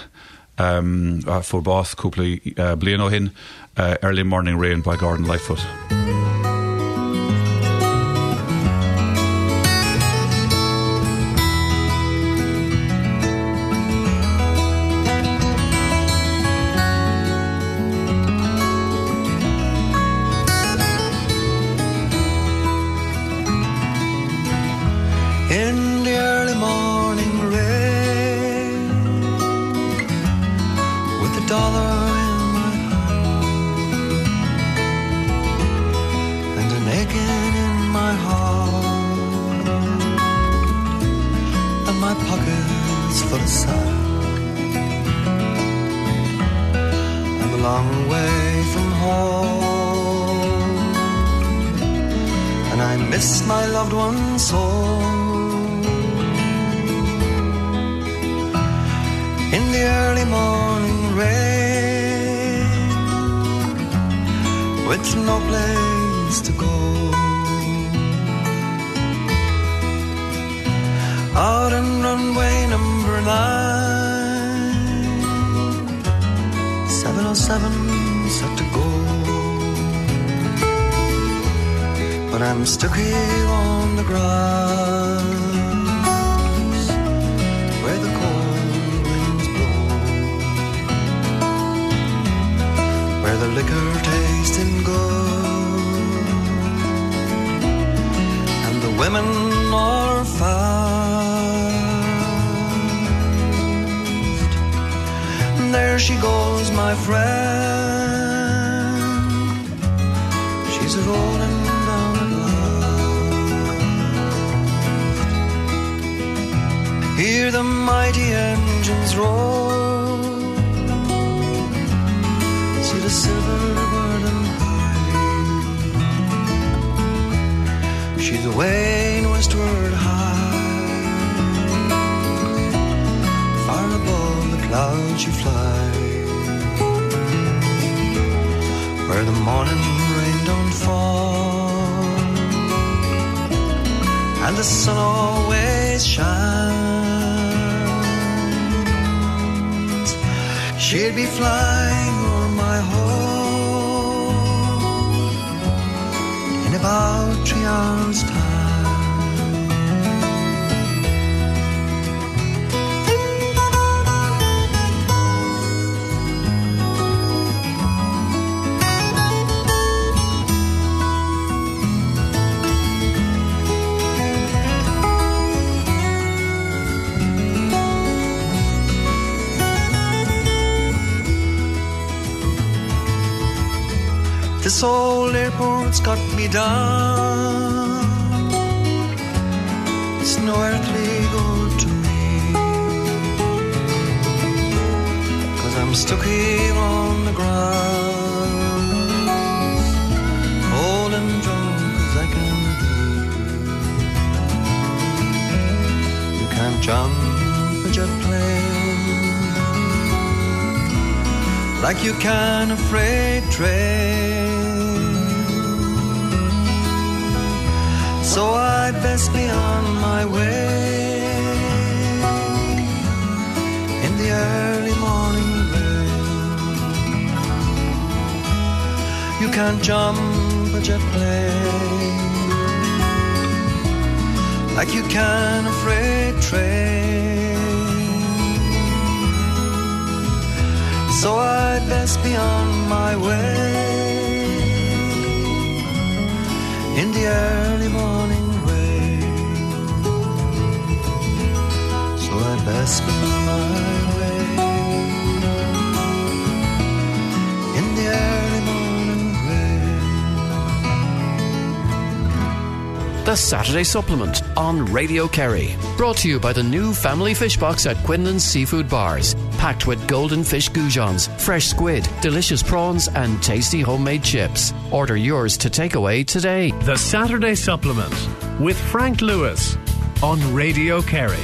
for Boss cúpla bliain ó hin. Early Morning Rain by Gordon Lightfoot. In the early morning rain, with the dollar in my heart, and my pockets full of sand. I'm a long way from home, and I miss my loved ones so. In the early morning rain, with no place to go, out on runway number 9, 707 set to go, but I'm stuck here on the grass where the cold winds blow, where the liquor tasting good and the women are fast. And there she goes, my friend, she's a rolling down at last. Hear the mighty engines roll, see the silver burden high. She's away westward high, far above the clouds you fly, where the morning rain don't fall and the sun always shines. She'll be flying over my home in a about 3 hours' time. This old airport's got me down. It's no earthly good to me, 'cause I'm stuck here on the ground, cold and drunk as I can be. You can't jump a jet plane like you can a freight train. So I'd best be on my way in the early morning rain. You can't jump a jet plane like you can a freight train. So I'd best be on my way in the early morning rain. So I'd best be on my way in the early morning rain. The Saturday Supplement on Radio Kerry. Brought to you by the new family fish box at Quinlan's Seafood Bars. Packed with golden fish goujons, fresh squid, delicious prawns and tasty homemade chips. Order yours to take away today. The Saturday Supplement with Frank Lewis on Radio Kerry.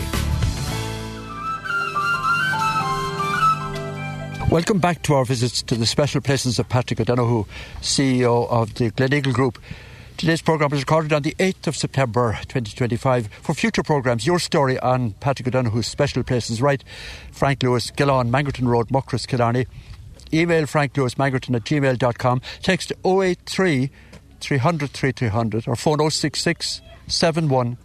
Welcome back to our visits to the special places of Patrick O'Donoghue, CEO of the Gleneagle Group. Today's programme is recorded on the 8th of September 2025. For future programmes, your story on Patrick O'Donoghue's special places, write Frank Lewis, Gillon, Mangerton Road, Muckross, Killarney. Email franklewismangerton@gmail.com. Text 083 300 3300 or phone 066 71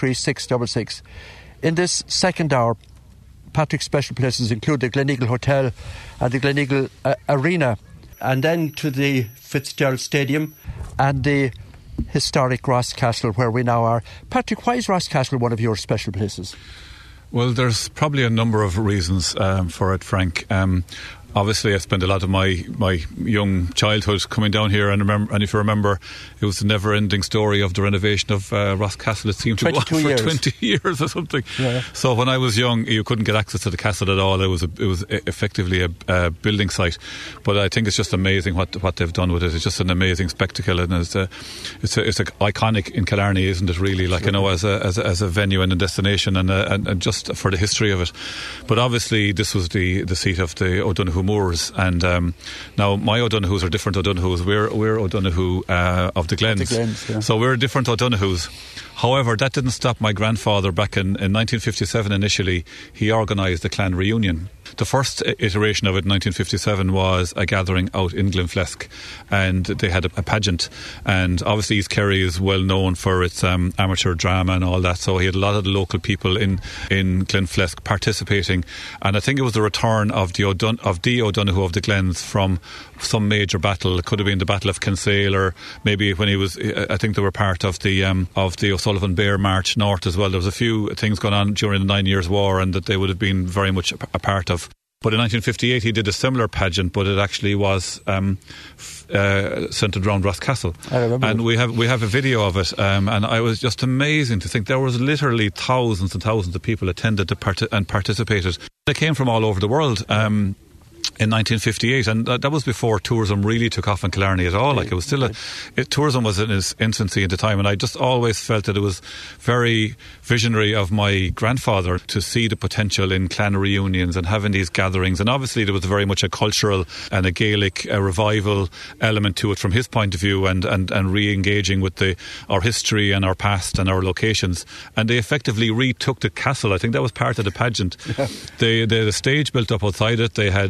23666. In this second hour, Patrick's special places include the Gleneagle Hotel and the Gleneagle Arena, and then to the Fitzgerald Stadium and the historic Rosscastle, where we now are. Patrick, why is Rosscastle one of your special places? Well, there's probably a number of reasons for it, Frank. Obviously, I spent a lot of my young childhood coming down here, and if you remember, it was a never-ending story of the renovation of Rosscastle. It seemed to go on for 20 years or something. Yeah. So when I was young, you couldn't get access to the castle at all. It was effectively a building site. But I think it's just amazing what they've done with it. It's just an amazing spectacle, and it's iconic in Killarney, isn't it? Really, like, you know, as a venue and a destination, and just for the history of it. But obviously, this was the seat of the O'Donoghue Moors, and now my O'Donoghues are different O'Donoghues. We're O'Donoghue of the Glens, yeah. So we're different O'Donoghues. However, that didn't stop my grandfather. Back in 1957 initially, he organised the clan reunion. The first iteration of it in 1957 was a gathering out in Glenflesk, and they had a pageant, and obviously East Kerry is well known for its amateur drama and all that, so he had a lot of the local people in Glenflesk participating, and I think it was the return of the O'Donoghue of the Glens from some major battle. It could have been the Battle of Kinsale, or maybe when he was, I think they were part of the O'Sullivan Bear March North as well. There was a few things going on during the 9 Years' War, and that they would have been very much a part of. But in 1958 he did a similar pageant, but it actually was centred around Rosscastle. I remember. And we have a video of it, and I was just amazing to think there was literally thousands and thousands of people attended and participated. They came from all over the world. In 1958, and that was before tourism really took off in Killarney at all. Like, it was still tourism was in its infancy at the time, and I just always felt that it was very visionary of my grandfather to see the potential in clan reunions and having these gatherings. And obviously there was very much a cultural and a Gaelic revival element to it from his point of view, and re-engaging with our history and our past and our locations. And they effectively retook the castle. I think that was part of the pageant. Yeah. The stage built up outside it. They had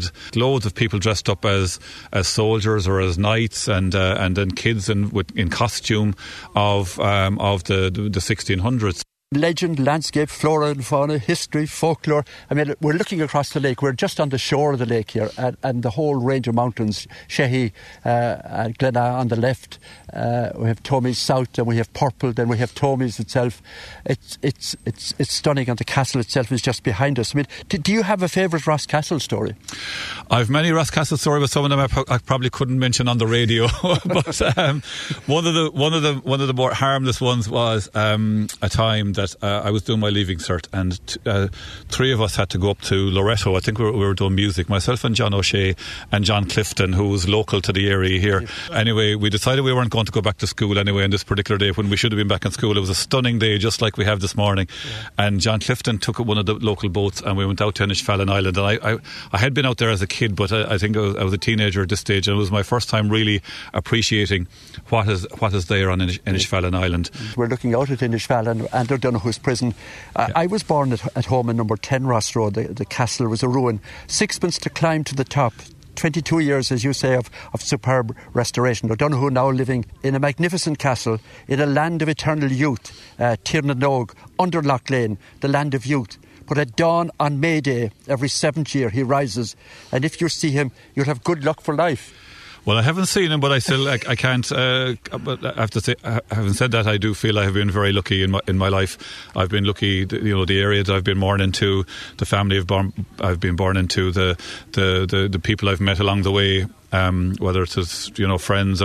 loads of people dressed up as soldiers or as knights, and then kids in costume of the 1600s. Legend, landscape, flora and fauna, history, folklore. I mean, we're looking across the lake. We're just on the shore of the lake here, and the whole range of mountains, Shehy, Glenagh on the left. We have Tomies South, and we have Purple, then we have Tomies itself. It's stunning, and the castle itself is just behind us. I mean, do you have a favourite Rosscastle story? I've many Rosscastle stories, but some of them I probably couldn't mention on the radio. But one of the more harmless ones was a time that I was doing my leaving cert, and three of us had to go up to Loretto. I think we were doing music, myself and John O'Shea and John Clifton, who was local to the area here. Anyway, we decided we weren't going to go back to school anyway on this particular day when we should have been back in school. It was a stunning day, just like we have this morning. Yeah. And John Clifton took one of the local boats, and we went out to Inishfallen Island. And I had been out there as a kid, but I think I was a teenager at this stage, and it was my first time really appreciating what is there on Inishfallen Island. We're looking out at Inishfallen and O'Donoghue's prison. I was born at home in number 10 Ross Road. The castle was a ruin. Sixpence to climb to the top. 22 years, as you say, of superb restoration. O'Donoghue now living in a magnificent castle in a land of eternal youth, Tirnanog, under Loch Lane, the land of youth. But at dawn on May Day, every 7th year, he rises. And if you see him, you'll have good luck for life. Well, I haven't seen him, but I still I can't. But I have to say, having said that, I do feel I have been very lucky in my life. I've been lucky, the area that I've been born into, the family I've been born into, the people I've met along the way. Whether it's as friends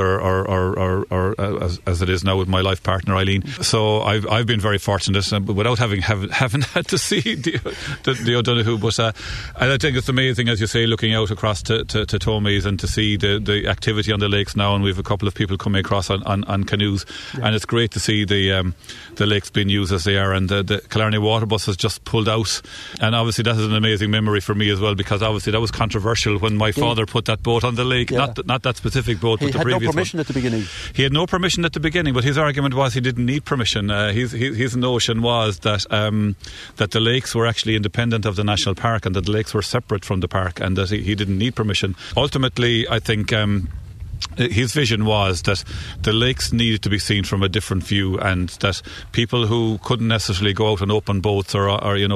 or as it is now with my life partner Eileen. So I've been very fortunate, without having had to see the O'Donoghue. But and I think it's amazing, as you say, looking out across to Tomies and to see the activity on the lakes now. And we've a couple of people coming across on canoes, and it's great to see the lakes being used as they are. And the Killarney water bus has just pulled out, and obviously that is an amazing memory for me as well, because obviously that was controversial when my father put that boat on the lake. Yeah. Not that specific boat, but the previous one. He had no permission at the beginning. He had no permission at the beginning, but his argument was he didn't need permission. His notion was that the lakes were actually independent of the national park, and that the lakes were separate from the park, and that he didn't need permission. Ultimately, I think his vision was that the lakes needed to be seen from a different view, and that people who couldn't necessarily go out on open boats or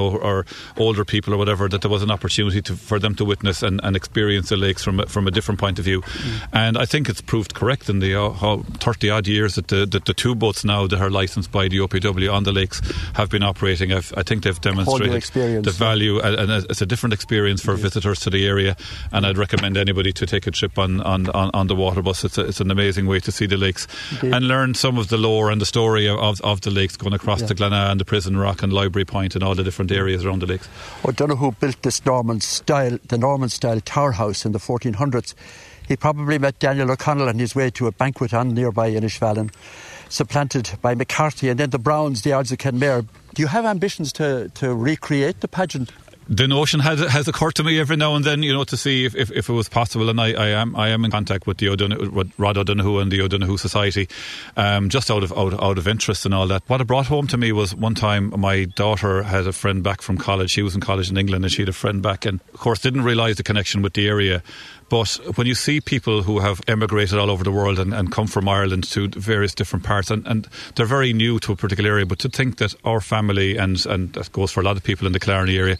older people or whatever, that there was an opportunity for them to witness and experience the lakes from a different point of view. And I think it's proved correct in the 30 odd years that the two boats now that are licensed by the OPW on the lakes have been operating. I think they've demonstrated the value, and it's a different experience for visitors to the area. And I'd recommend anybody to take a trip on the water bus. It's an amazing way to see the lakes. Indeed. And learn some of the lore and the story of the lakes, going across to Glenagh and the Prison Rock and Library Point and all the different areas around the lakes. O'Donoghue built the Norman style tower house in the 1400s. He probably met Daniel O'Connell on his way to a banquet on nearby Inishfallen, supplanted by McCarthy and then the Browns, the Ards of Kenmare. Do you have ambitions to recreate the pageant? The notion has occurred to me every now and then, to see if it was possible, and I am in contact with Rod O'Donoghue and the O'Donoghue Society, just out of interest and all that. What it brought home to me was one time my daughter had a friend back from college. She was in college in England, and she had a friend back, and of course didn't realise the connection with the area. But when you see people who have emigrated all over the world and come from Ireland to various different parts, and they're very new to a particular area, but to think that our family, and that goes for a lot of people in the Killarney area,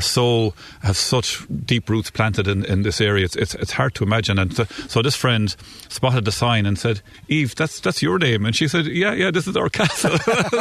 have such deep roots planted in this area, it's hard to imagine. And so this friend spotted the sign and said, "Eve, that's your name?" And she said, "Yeah, this is our castle."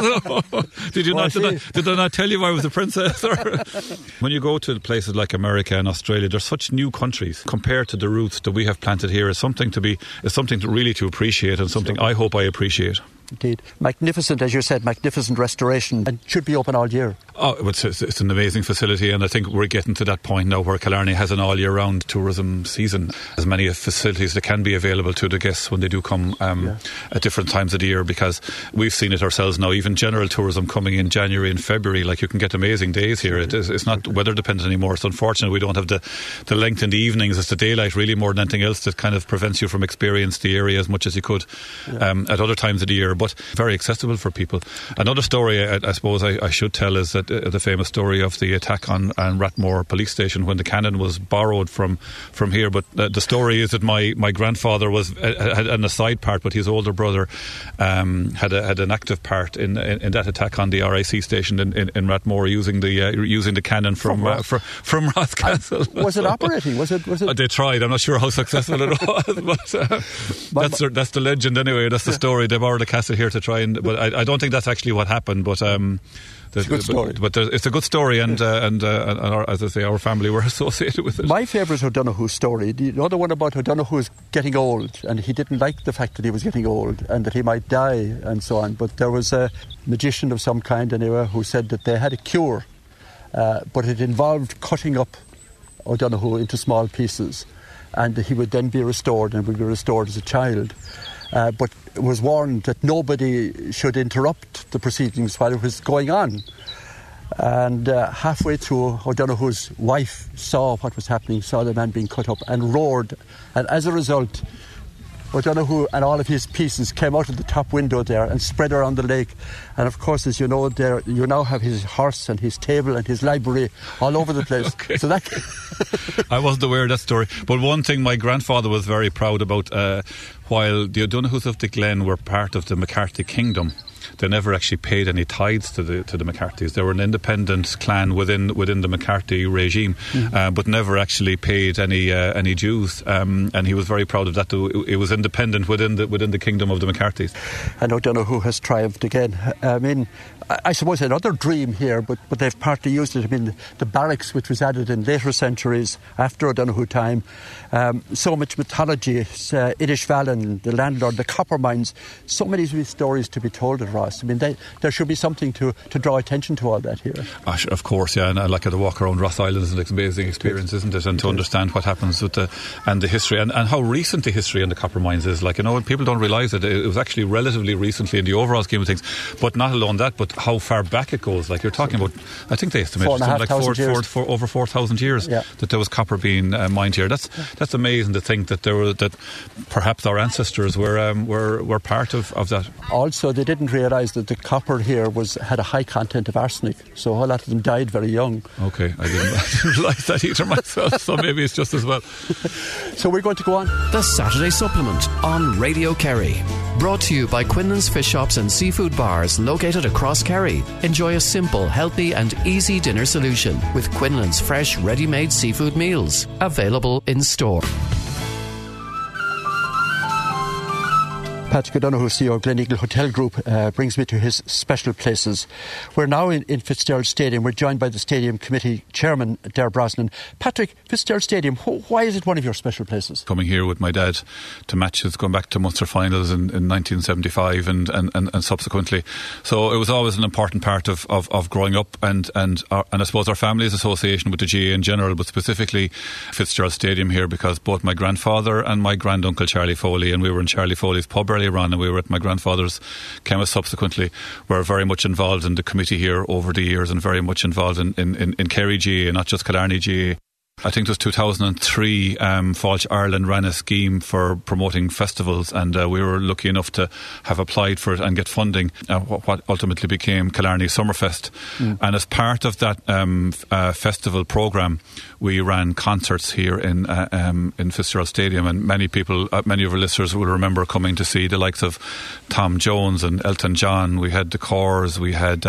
Did I not tell you I was a princess? When you go to places like America and Australia, they're such new countries compared to the roots that we have planted here. Is something to really appreciate, and something I hope I appreciate. Indeed. Magnificent, as you said, magnificent restoration, and should be open all year. Oh, it's an amazing facility, and I think we're getting to that point now where Killarney has an all year round tourism season. As many facilities that can be available to the guests when they do come at different times of the year, because we've seen it ourselves now, even general tourism coming in January and February, like you can get amazing days here. It's not weather dependent anymore. It's unfortunate we don't have the length in the evenings. It's the daylight really more than anything else that kind of prevents you from experiencing the area as much as you could at other times of the year. but very accessible for people. Another story I suppose I should tell is that the famous story of the attack on Rathmore police station when the cannon was borrowed from here. But the story is that my grandfather had an aside part, but his older brother had an active part in that attack on the RIC station in Rathmore using the cannon from Ross Castle. Was it operating? Was it? They tried. I'm not sure how successful it was, but that's the legend anyway. That's the story. They borrowed the castle here to try and. But I don't think that's actually what happened. But it's a good story. But it's a good story, and as I say, our family were associated with it. My favourite O'Donoghue story, the other one about O'Donoghue's getting old, and he didn't like the fact that he was getting old and that he might die and so on. But there was a magician of some kind anyway who said that they had a cure, but it involved cutting up O'Donoghue into small pieces, and he would then be restored and would be restored as a child. But was warned that nobody should interrupt the proceedings while it was going on. And halfway through, O'Donoghue's wife saw what was happening, saw the man being cut up and roared. And as a result, O'Donoghue and all of his pieces came out of the top window there and spread around the lake. And of course, as you know, there you now have his horse and his table and his library all over the place. Okay. So that I wasn't aware of that story. But one thing my grandfather was very proud about, while the O'Donoghues of the Glen were part of the McCarthy Kingdom, they never actually paid any tithes to the McCarthys. They were an independent clan within the McCarthy regime, but never actually paid any dues. And he was very proud of that. It was independent within the kingdom of the McCarthys. And O'Donoghue has triumphed again. I mean, I suppose another dream here, but they've partly used it. I mean, the barracks, which was added in later centuries after O'Donoghue time, so much mythology, Inishvallen, the landlord, the copper mines, so many stories to be told at Ross. I mean, there should be something to draw attention to all that here. Of course, yeah, and I like to walk around Ross Island is an amazing experience, isn't it? And to understand what happens with the history and how recent the history in the copper mines is. Like, you know, people don't realise it was actually relatively recently in the overall scheme of things. But not alone that, but how far back it goes. Like, you're talking about, I think they estimated something like over 4,000 years that there was copper being mined here. That's amazing to think that perhaps our ancestors were part of that. Also, they didn't realise that the copper here had a high content of arsenic, so a whole lot of them died very young. Okay, I didn't realise that either myself, so maybe it's just as well. So we're going to go on. The Saturday Supplement on Radio Kerry. Brought to you by Quinlan's Fish Shops and Seafood Bars located across Kerry. Enjoy a simple, healthy and easy dinner solution with Quinlan's fresh, ready-made seafood meals. Available in store. Patrick O'Donoghue, CEO of Gleneagle Hotel Group, brings me to his special places. We're now in Fitzgerald Stadium. We're joined by the Stadium Committee Chairman, Der Brosnan. Patrick, Fitzgerald Stadium, why is it one of your special places? Coming here with my dad to matches going back to Munster finals in 1975 and subsequently. So it was always an important part of growing up and I suppose our family's association with the GAA in general, but specifically Fitzgerald Stadium here, because both my grandfather and my granduncle Charlie Foley, and we were in Charlie Foley's pub earlier on, and we were at my grandfather's chemist subsequently, were very much involved in the committee here over the years and very much involved in Kerry GAA, not just Killarney GAA. I think it was 2003, Fáilte Ireland ran a scheme for promoting festivals, and we were lucky enough to have applied for it and get funding, what ultimately became Killarney Summerfest. And as part of that festival programme, we ran concerts here in Fitzgerald Stadium, and many of our listeners will remember coming to see the likes of Tom Jones and Elton John. We had the Corrs, we had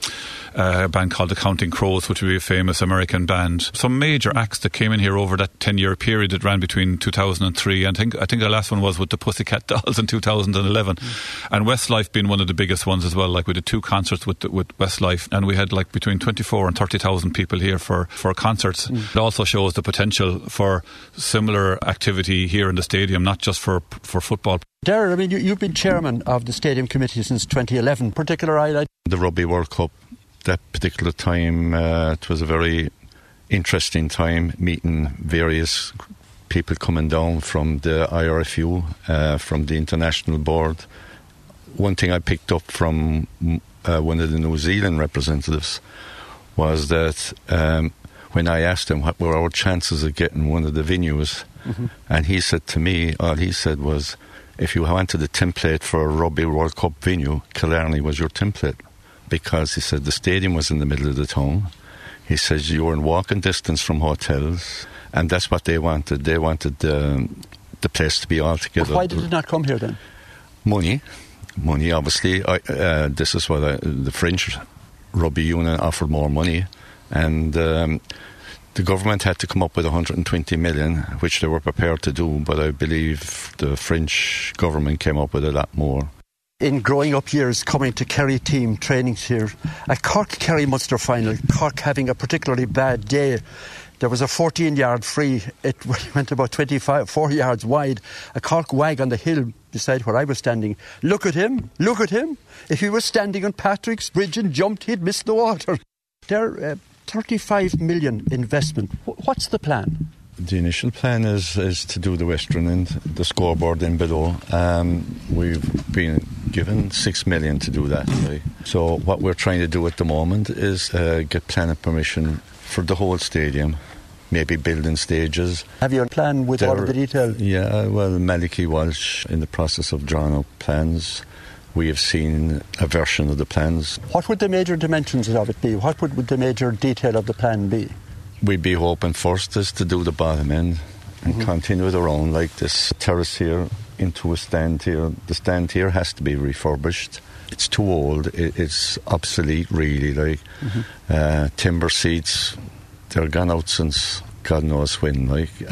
a band called the Counting Crows, which would be a famous American band. Some major acts that came in here over that 10-year period that ran between 2003 and I think the last one was with the Pussycat Dolls in 2011. And Westlife being one of the biggest ones as well. Like, we did 2 concerts with Westlife, and we had like between 24 and 30,000 people here for concerts. It also shows the potential for similar activity here in the stadium, not just for football. Darren, I mean, you've been chairman of the Stadium Committee since 2011. Particular highlight? The Rugby World Cup. That particular time, it was a very interesting time, meeting various people coming down from the IRFU, from the international board. One thing I picked up from one of the New Zealand representatives was that when I asked him what were our chances of getting one of the venues, and he said to me, all he said was, if you wanted a template for a Rugby World Cup venue, Killarney was your template, because he said the stadium was in the middle of the town. He says you were in walking distance from hotels, and that's what they wanted. They wanted the place to be all together. But why did it not come here then? Money, obviously. This is what the French Rugby Union offered more money, and the government had to come up with 120 million, which they were prepared to do, but I believe the French government came up with a lot more. In growing up years, coming to Kerry team trainings here, a Cork-Kerry Munster final, Cork having a particularly bad day. There was a 14-yard free. It went about 4 yards wide. A Cork wag on the hill beside where I was standing. Look at him. If he was standing on Patrick's Bridge and jumped, he'd miss the water. They're 35 million investment. What's the plan? The initial plan is to do the western end, the scoreboard in below. We've been given 6 million to do that. Right? So what we're trying to do at the moment is get planning permission for the whole stadium, maybe building stages. Have you a plan with all of the detail? Yeah, well, Malachy Walsh in the process of drawing up plans. We have seen a version of the plans. What would the major dimensions of it be? What would the major detail of the plan be? We'd be hoping first is to do the bottom end and continue it around like this terrace here into a stand here. The stand here has to be refurbished. It's too old. It's obsolete, really. Timber seats, they're gone out since God knows when.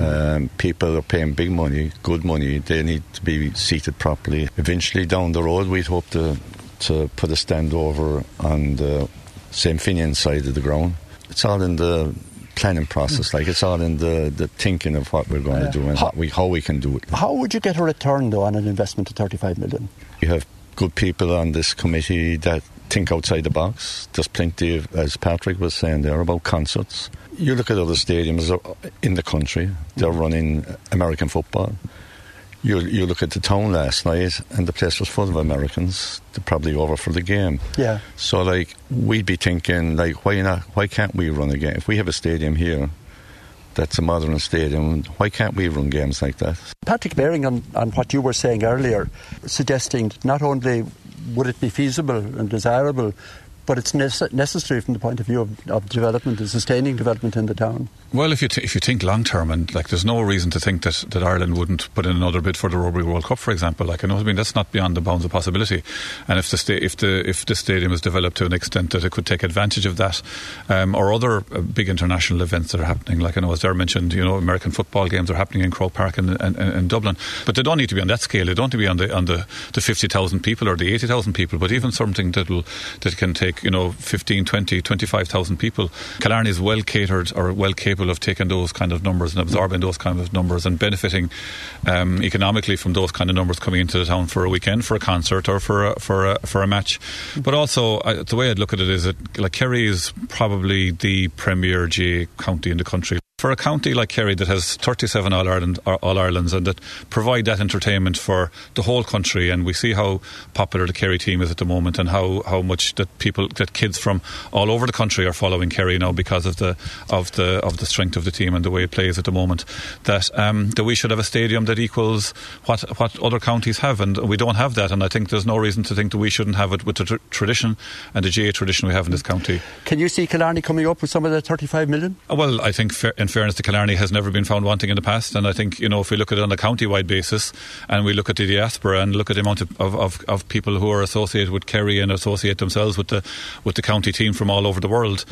People are paying big money, good money. They need to be seated properly. Eventually, down the road, we'd hope to put a stand over on the St. Finian side of the ground. It's all in the planning process. It's all in the thinking of what we're going to do and how we can do it. How would you get a return, though, on an investment of 35 million? You have good people on this committee that think outside the box. There's plenty of, as Patrick was saying there, about concerts. You look at other stadiums in the country, they're running American football. You look at the town last night and the place was full of Americans. They're probably over for the game. Yeah. So we'd be thinking why can't we run a game? If we have a stadium here that's a modern stadium, why can't we run games like that? Patrick, bearing on what you were saying earlier, suggesting not only would it be feasible and desirable, but it's necessary from the point of view of development and sustaining development in the town. Well, if you think long term, and there's no reason to think that Ireland wouldn't put in another bid for the Rugby World Cup, for example. That's not beyond the bounds of possibility. And if the stadium is developed to an extent that it could take advantage of that, or other big international events that are happening, as Darragh mentioned, American football games are happening in Croke Park in Dublin, but they don't need to be on that scale. They don't need to be on the 50,000 people or the 80,000 people, but even something that can take 15, 20, 25,000 people. Killarney is well catered or well capable of taking those kind of numbers and absorbing those kind of numbers and benefiting economically from those kind of numbers coming into the town for a weekend, for a concert or for a match. But also, the way I'd look at it is that Kerry is probably the premier GAA county in the country. For a county like Kerry that has 37 All-Irelands and that provide that entertainment for the whole country, and we see how popular the Kerry team is at the moment and how much that kids from all over the country are following Kerry now because of the strength of the team and the way it plays at the moment, that we should have a stadium that equals what other counties have, and we don't have that, and I think there's no reason to think that we shouldn't have it with the tradition and the GAA tradition we have in this county. Can you see Killarney coming up with some of that 35 million? Well, I think in fairness to Killarney has never been found wanting in the past, and I think if we look at it on a county-wide basis and we look at the diaspora and look at the amount of people who are associated with Kerry and associate themselves with the county team from all over the world,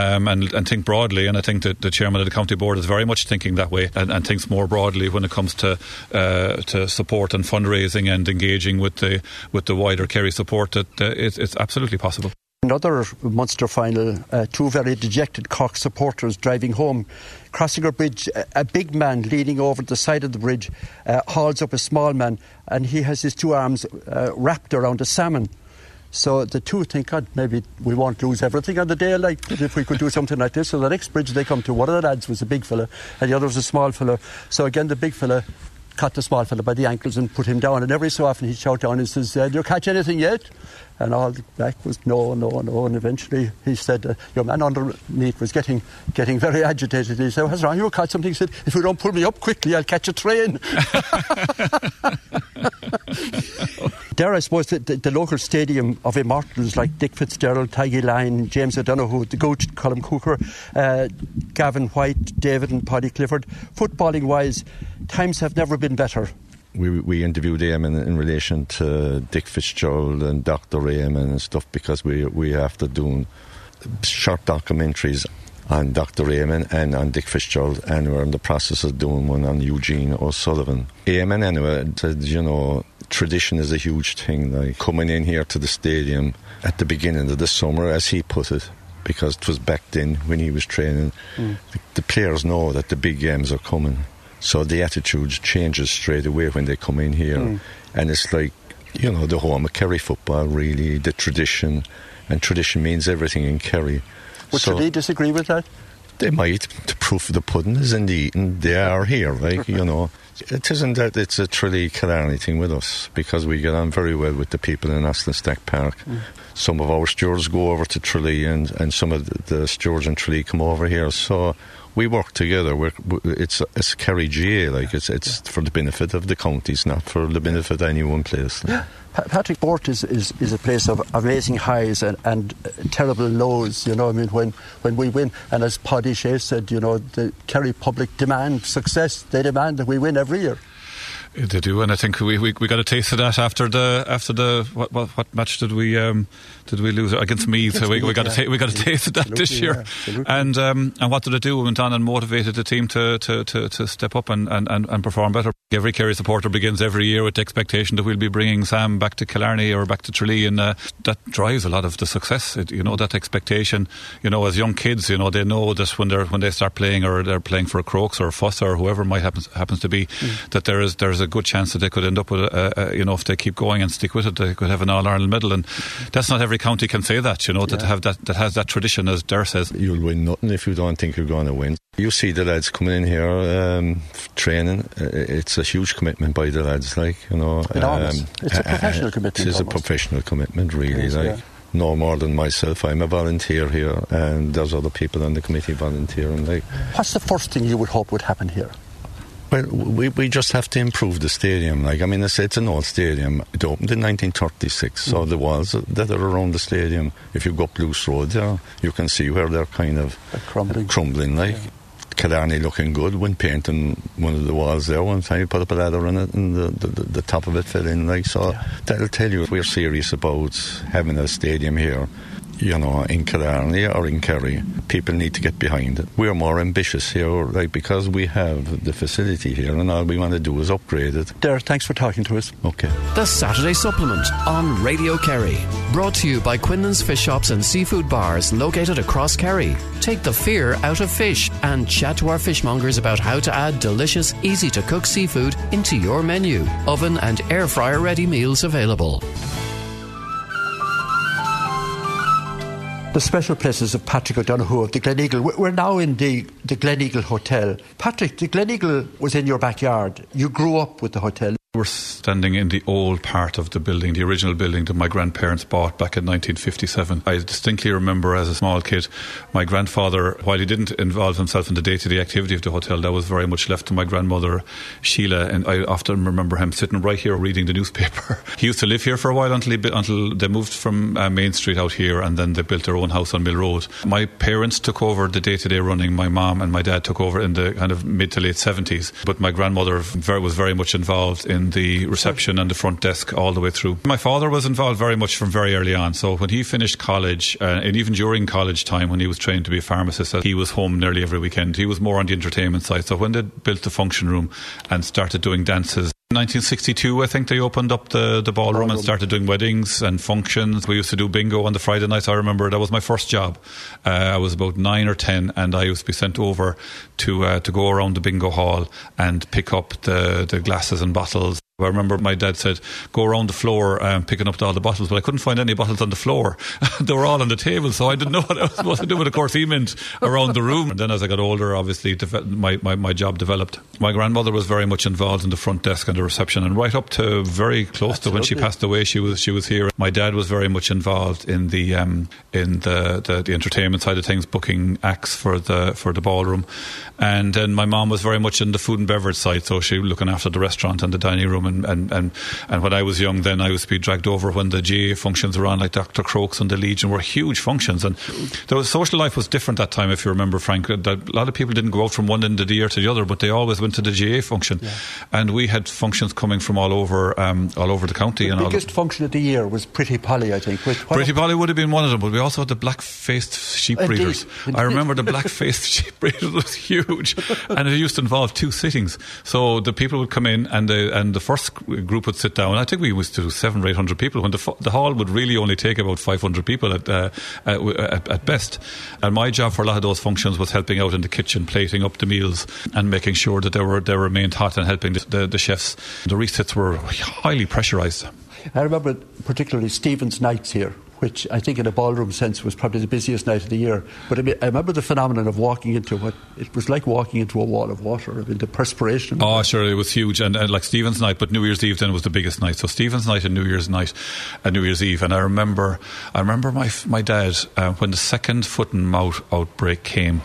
and think broadly, and I think that the chairman of the county board is very much thinking that way and thinks more broadly when it comes to support and fundraising and engaging with the wider Kerry support, that it's absolutely possible. Another Munster final, two very dejected Cork supporters driving home, crossing a bridge. A big man leaning over the side of the bridge hauls up a small man, and he has his two arms wrapped around a salmon. So the two think, God, maybe we won't lose everything on the day, if we could do something like this. So the next bridge they come to, one of the lads was a big fella and the other was a small fella. So again, the big fella caught the small fella by the ankles and put him down, and every so often he'd shout down and says, "Did you catch anything yet?" And all back was no, and eventually he said, your man underneath was getting very agitated. He said, "What's wrong? You caught something?" He said, "If you don't pull me up quickly, I'll catch a train." There, I suppose, the local stadium of immortals like Dick Fitzgerald, Taggy Line, James O'Donoghue, the Gooch, Colm Cooker, Gavin White, David and Paddy Clifford. Footballing-wise, times have never been better. We interviewed Eamon in relation to Dick Fitzgerald and Dr. Eamon and stuff, because we after doing short documentaries on Dr. Eamon and on Dick Fitzgerald, and we're in the process of doing one on Eugene O'Sullivan. Eamon anyway said, tradition is a huge thing, like coming in here to the stadium at the beginning of the summer, as he put it, because it was back then when he was training. The players know that the big games are coming, so the attitude changes straight away when they come in here. And it's like, the home of Kerry football, really, the tradition, and tradition means everything in Kerry. Would Tralee disagree with that? They might. The proof of the pudding is in the eating. They are here, It isn't that it's a Tralee Killarney thing with us, because we get on very well with the people in Aston Stack Park. Some of our stewards go over to Tralee, and some of the stewards in Tralee come over here. So we work together. It's Kerry GA, it's for the benefit of the counties, not for the benefit of any one place. Patrick, Boort is a place of amazing highs and terrible lows, when we win. And as Paddy Shea said, the Kerry public demand success. They demand that we win every year. They do, and I think we got a taste of that after the what match did we lose against Meath? So we got a taste of that this year. And what did it do? We went on and motivated the team to step up and perform better. Every Kerry supporter begins every year with the expectation that we'll be bringing Sam back to Killarney or back to Tralee, and that drives a lot of the success. That expectation. As young kids, they know that when they start playing, or they're playing for a Crokes or a Fuss or whoever might happens to be, that there's a good chance that they could end up with if they keep going and stick with it, they could have an All-Ireland medal. And that's not every county can say that, that has that tradition, as Der says. You'll win nothing if you don't think you're going to win. You see the lads coming in here training. It's a huge commitment by the lads, it's a professional commitment. It is a professional commitment, really. No more than myself. I'm a volunteer here, and there's other people on the committee volunteering. What's the first thing you would hope would happen here? Well, we just have to improve the stadium. It's an old stadium. It opened in 1936, so the walls that are around the stadium, if you go up Luce Road there, you can see where they're kind of crumbling. Killarney looking good when painting one of the walls there one time. You put up a ladder in it, and the top of it fell in. That'll tell you we're serious about having a stadium here. In Killarney or in Kerry, people need to get behind it. We're more ambitious here, because we have the facility here, and all we want to do is upgrade it. Der, thanks for talking to us. Okay. The Saturday Supplement on Radio Kerry. Brought to you by Quinlan's Fish Shops and Seafood Bars located across Kerry. Take the fear out of fish and chat to our fishmongers about how to add delicious, easy-to-cook seafood into your menu. Oven and air fryer ready meals available. The special places of Patrick O'Donoghue of the Gleneagle. We're now in the Gleneagle Hotel. Patrick, the Gleneagle was in your backyard. You grew up with the hotel. We're standing in the old part of the building, the original building that my grandparents bought back in 1957. I distinctly remember as a small kid, my grandfather, while he didn't involve himself in the day-to-day activity of the hotel, that was very much left to my grandmother, Sheila, and I often remember him sitting right here reading the newspaper. He used to live here for a while until they moved from Main Street out here, and then they built their own house on Mill Road. My parents took over the day-to-day running. My mom and my dad took over in the kind of mid to late 70s, but my grandmother was very much involved in the reception and the front desk all the way through. My father was involved very much from very early on, so when he finished college, and even during college time when he was trained to be a pharmacist, he was home nearly every weekend. He was more on the entertainment side, so when they built the function room and started doing dances, 1962, I think they opened up the ballroom and started doing weddings and functions. We used to do bingo on the Friday nights. I remember that was my first job. I was about 9 or 10, and I used to be sent over to go around the bingo hall and pick up the glasses and bottles. I remember my dad said, go around the floor picking up all the bottles, but I couldn't find any bottles on the floor. They were all on the table, so I didn't know what I was supposed to do. But of course he meant around the room. And then as I got older, obviously my job developed. My grandmother was very much involved in the front desk and the reception, and right up to very close to when she passed away, she was here. My dad was very much involved in the entertainment side of things, booking acts for the ballroom. And then my mom was very much in the food and beverage side, so she was looking after the restaurant and the dining room and when I was young then I used to be dragged over when the GA functions were on, like Dr. Crokes and the Legion were huge functions, and social life was different that time, if you remember, Frank. A lot of people didn't go out from one end of the year to the other, but they always went to the GA function, and we had functions coming from all over the county. The biggest function of the year was Pretty Polly, I think. Pretty Polly would have been one of them, but we also had the black-faced sheep breeders. I remember the black-faced sheep breeders was huge, and it used to involve 2 sittings. So the people would come in, and the first group would sit down. I think we used to do 700 or 800 people, when the hall would really only take about 500 people at best. And my job for a lot of those functions was helping out in the kitchen, plating up the meals and making sure that they remained hot, and helping the chefs. The resets were highly pressurised. I remember particularly Stephen's nights here, which I think in a ballroom sense was probably the busiest night of the year. But I remember the phenomenon of walking into what it was like walking into a wall of water. I mean, the perspiration. Oh, sure, it was huge. And like Stephen's night, but New Year's Eve then was the biggest night. So Stephen's night and New Year's night and New Year's Eve. And I remember my dad, when the second foot and mouth outbreak came,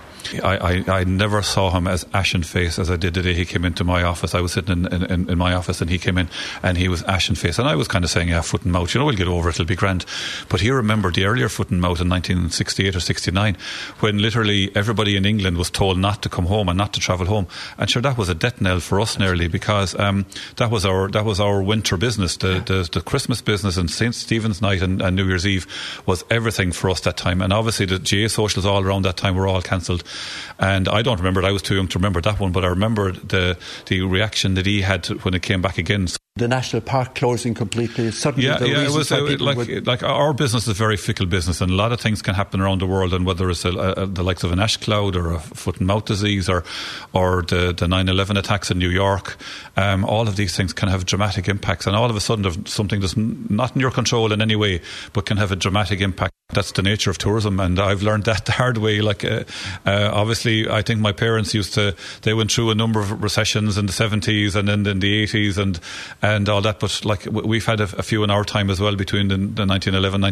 I never saw him as ashen-faced as I did the day he came into my office. I was sitting in my office, and he came in and he was ashen-faced, and I was kind of saying, foot and mouth, we'll get over it, it'll be grand. But he remembered the earlier foot and mouth in 1968 or 69, when literally everybody in England was told not to come home and not to travel home. And sure, that was a death knell for us nearly, because that was our winter business. The Christmas business and St. Stephen's night and New Year's Eve was everything for us that time. And obviously the GA socials all around that time were all cancelled. And I don't remember it. I was too young to remember that one, but I remember the reaction that he had when it came back again. The national park closing completely. Suddenly, it was like our business is a very fickle business, and a lot of things can happen around the world. And whether it's the likes of an ash cloud or a foot and mouth disease or the 9/11 attacks in New York, all of these things can have dramatic impacts. And all of a sudden, there's something that's not in your control in any way, but can have a dramatic impact. That's the nature of tourism, and I've learned that the hard way. Obviously, I think my parents they went through a number of recessions in the 70s and then in the 80s and all that, but we've had a few in our time as well, between the 2011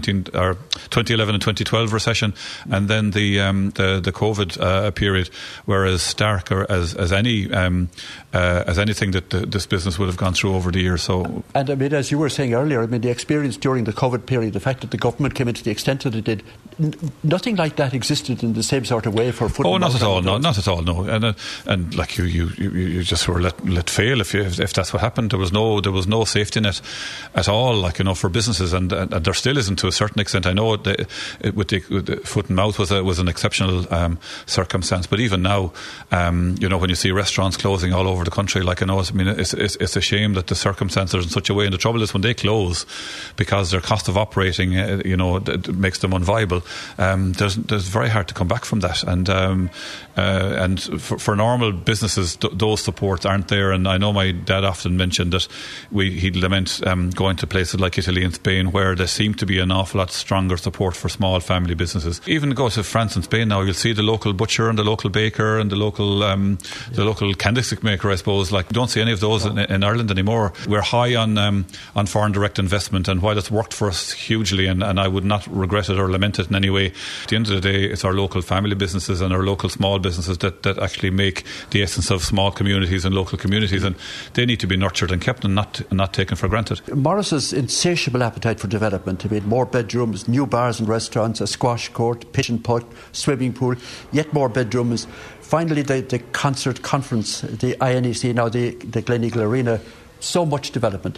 and 2012 recession, and then the COVID period, were as stark or as anything that this business would have gone through over the years. So, and I mean, as you were saying earlier, I mean, the experience during the COVID period, the fact that the government came into the extent that it did, nothing like that existed in the same sort of way for football. Oh, not at all. No, not at all. No, and like you just were let fail if that's what happened. There was no safety net at all, for businesses, and there still isn't to a certain extent. I know with the foot and mouth was an exceptional circumstance, but even now, when you see restaurants closing all over the country, it's a shame that the circumstances are in such a way. And the trouble is, when they close, because their cost of operating, makes them unviable. There's very hard to come back from that, and for normal businesses, those supports aren't there. And I know my dad often mentioned that he'd lament going to places like Italy and Spain, where there seemed to be an awful lot stronger support for small family businesses. Even go to France and Spain now, you'll see the local butcher and the local baker and the local candlestick maker, I suppose. You don't see any of those in Ireland anymore. We're high on foreign direct investment, and while it's worked for us hugely, and I would not regret it or lament it in any way, at the end of the day, it's our local family businesses and our local small businesses that actually make the essence of small communities and local communities, and they need to be nurtured and kept and not taken for granted. Morris's insatiable appetite for development. He made more bedrooms, new bars and restaurants, a squash court, pitch and putt, swimming pool, yet more bedrooms. Finally, the concert conference, the INEC, now the Gleneagle Arena. So much development.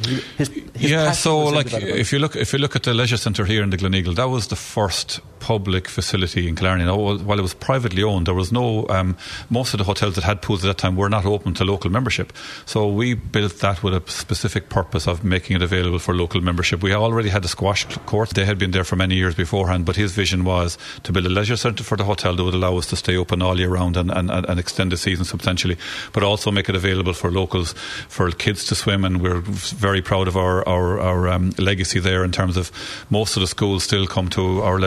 If you look at the leisure centre here in the Gleneagle, that was the first public facility in Killarney. Now, while it was privately owned, there was no most of the hotels that had pools at that time were not open to local membership. So we built that with a specific purpose of making it available for local membership. We already had a squash court. They had been there for many years beforehand, but his vision was to build a leisure centre for the hotel that would allow us to stay open all year round and extend the season substantially, but also make it available for locals, for kids to swim. And we're very proud of our legacy there, in terms of most of the schools still come to our leisure centre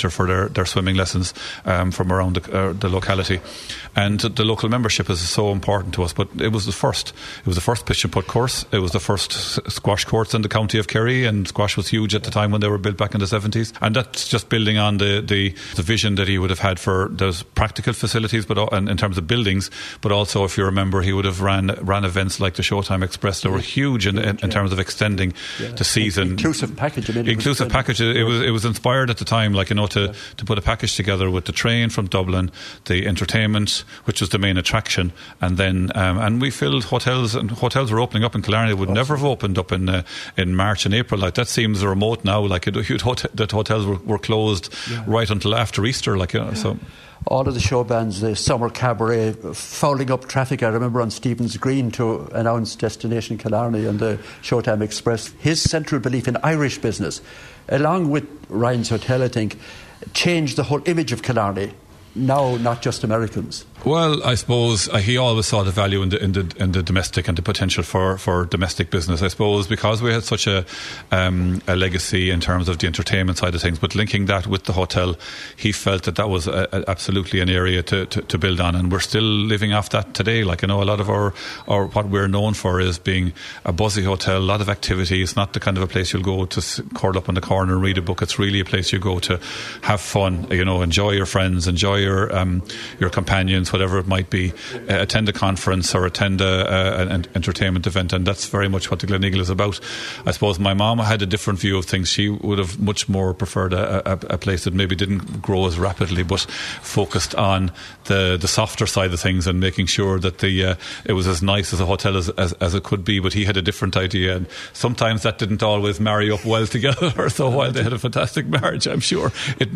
for their swimming lessons from around the locality. And the local membership is so important to us. But it was the first pitch and putt course. It was the first squash courts in the county of Kerry, and squash was huge at the time when they were built back in the 70s. And that's just building on the vision that he would have had for those practical facilities, and in terms of buildings. But also, if you remember, he would have ran events like the Showtime Express. They were huge in terms of extending the season. Inclusive package. It was inspired at the time, to put a package together with the train from Dublin, the entertainment, which was the main attraction, and then and we filled hotels, and hotels were opening up in Killarney. They would never have opened up in March and April. Like, that seems remote now. Like, that hotels were closed right until after Easter. So. All of the show bands, the summer cabaret, fouling up traffic. I remember on Stephen's Green to announce Destination Killarney and the Showtime Express. His central belief in Irish business, along with Ryan's Hotel, I think, changed the whole image of Killarney. Now, not just Americans. Well, I suppose he always saw the value in the domestic and the potential for domestic business. I suppose because we had such a legacy in terms of the entertainment side of things, but linking that with the hotel, he felt that was absolutely an area to build on, and we're still living off that today. A lot of our what we're known for is being a buzzy hotel, a lot of activity. It's not the kind of a place you'll go to curl up in the corner and read a book. It's really a place you go to have fun, enjoy your friends, enjoy your companions, whatever it might be, attend a conference or attend an entertainment event, and that's very much what the Gleneagle is about. I suppose my mom had a different view of things. She would have much more preferred a place that maybe didn't grow as rapidly, but focused on the softer side of things and making sure that it was as nice as a hotel as it could be. But he had a different idea, and sometimes that didn't always marry up well together. So while they had a fantastic marriage, I'm sure it